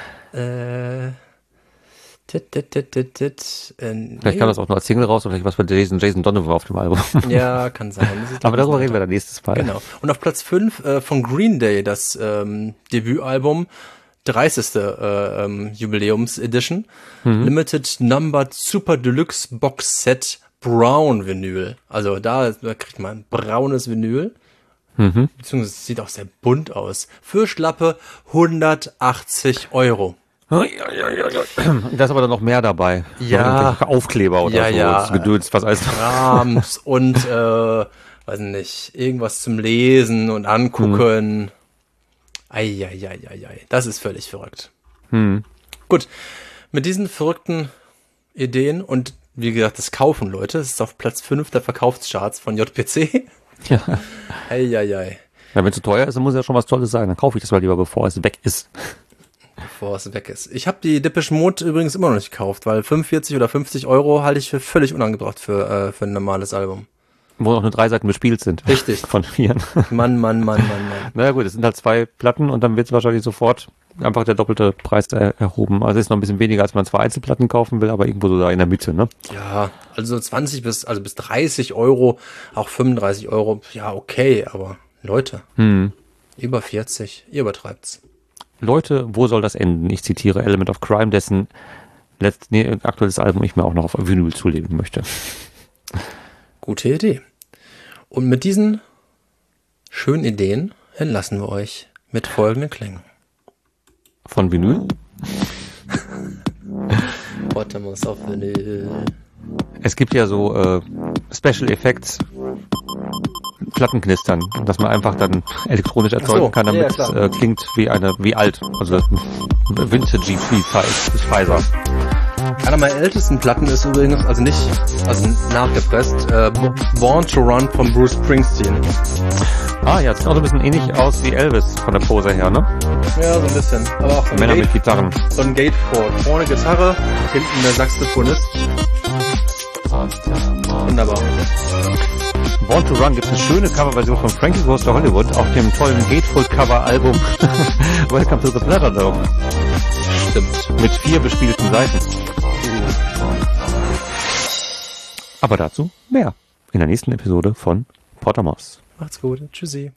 Speaker 2: Vielleicht kam das auch nur als Single raus oder vielleicht was mit Jason Donovan auf dem Album.
Speaker 1: Ja, kann sein.
Speaker 2: Aber darüber reden wir dann nächstes Mal.
Speaker 1: Genau. Und auf Platz 5 von Green Day, das Debütalbum, 30. Jubiläums-Edition, Limited Numbered Super Deluxe Box Set Brown Vinyl. Also da kriegt man braunes Vinyl. Beziehungsweise es sieht auch sehr bunt aus. Für schlappe 180 €.
Speaker 2: Da ist aber dann noch mehr dabei.
Speaker 1: Ja.
Speaker 2: Aufkleber oder so. Das Gedöns, was alles
Speaker 1: Rams und, weiß nicht, irgendwas zum Lesen und Angucken. Eieieiei. Das ist völlig verrückt. Gut. Mit diesen verrückten Ideen und wie gesagt, das kaufen Leute. Das ist auf Platz 5 der Verkaufscharts von JPC.
Speaker 2: Ja.
Speaker 1: Eieiei.
Speaker 2: Ja, wenn es zu teuer ist, dann muss ja schon was Tolles sein. Dann kaufe ich das mal lieber, bevor es weg ist.
Speaker 1: Bevor es weg ist. Ich habe die Depeche Mode übrigens immer noch nicht gekauft, weil 45 oder 50 € halte ich für völlig unangebracht für ein normales Album.
Speaker 2: Wo noch nur 3 Seiten bespielt sind.
Speaker 1: Richtig.
Speaker 2: Von 4.
Speaker 1: Mann.
Speaker 2: Naja gut, es sind halt 2 Platten und dann wird es wahrscheinlich sofort einfach der doppelte Preis erhoben. Also es ist noch ein bisschen weniger, als man 2 Einzelplatten kaufen will, aber irgendwo so da in der Mitte, ne?
Speaker 1: Ja, also 20 bis 30 €, auch 35 €, ja okay, aber Leute, über 40, ihr übertreibt's.
Speaker 2: Leute, wo soll das enden? Ich zitiere Element of Crime, dessen aktuelles Album ich mir auch noch auf Vinyl zulegen möchte.
Speaker 1: Gute Idee. Und mit diesen schönen Ideen entlassen wir euch mit folgenden Klängen.
Speaker 2: Von Vinyl?
Speaker 1: Bottomos auf Vinyl.
Speaker 2: Es gibt ja so Special Effects, Plattenknistern, dass man einfach dann elektronisch erzeugen kann, damit es klingt wie alt. Also Vintage Pfizer.
Speaker 1: Einer meiner ältesten Platten ist übrigens, also nachgepresst, Born to Run von Bruce Springsteen.
Speaker 2: Ah ja, sieht auch so ein bisschen ähnlich aus wie Elvis von der Pose her, ne?
Speaker 1: Ja, so ein bisschen. Aber auch
Speaker 2: Männer mit Gitarren.
Speaker 1: So ein Gatefold. Vorne Gitarre, hinten der Saxophonist. Wunderbar.
Speaker 2: Born to Run gibt eine schöne Coverversion von Frankie Goes to Hollywood auf dem tollen Gatefold-Cover-Album Welcome to the Platterdome.
Speaker 1: Stimmt.
Speaker 2: Mit 4 bespielten Seiten. Aber dazu mehr in der nächsten Episode von Pottermos.
Speaker 1: Macht's gut. Tschüssi.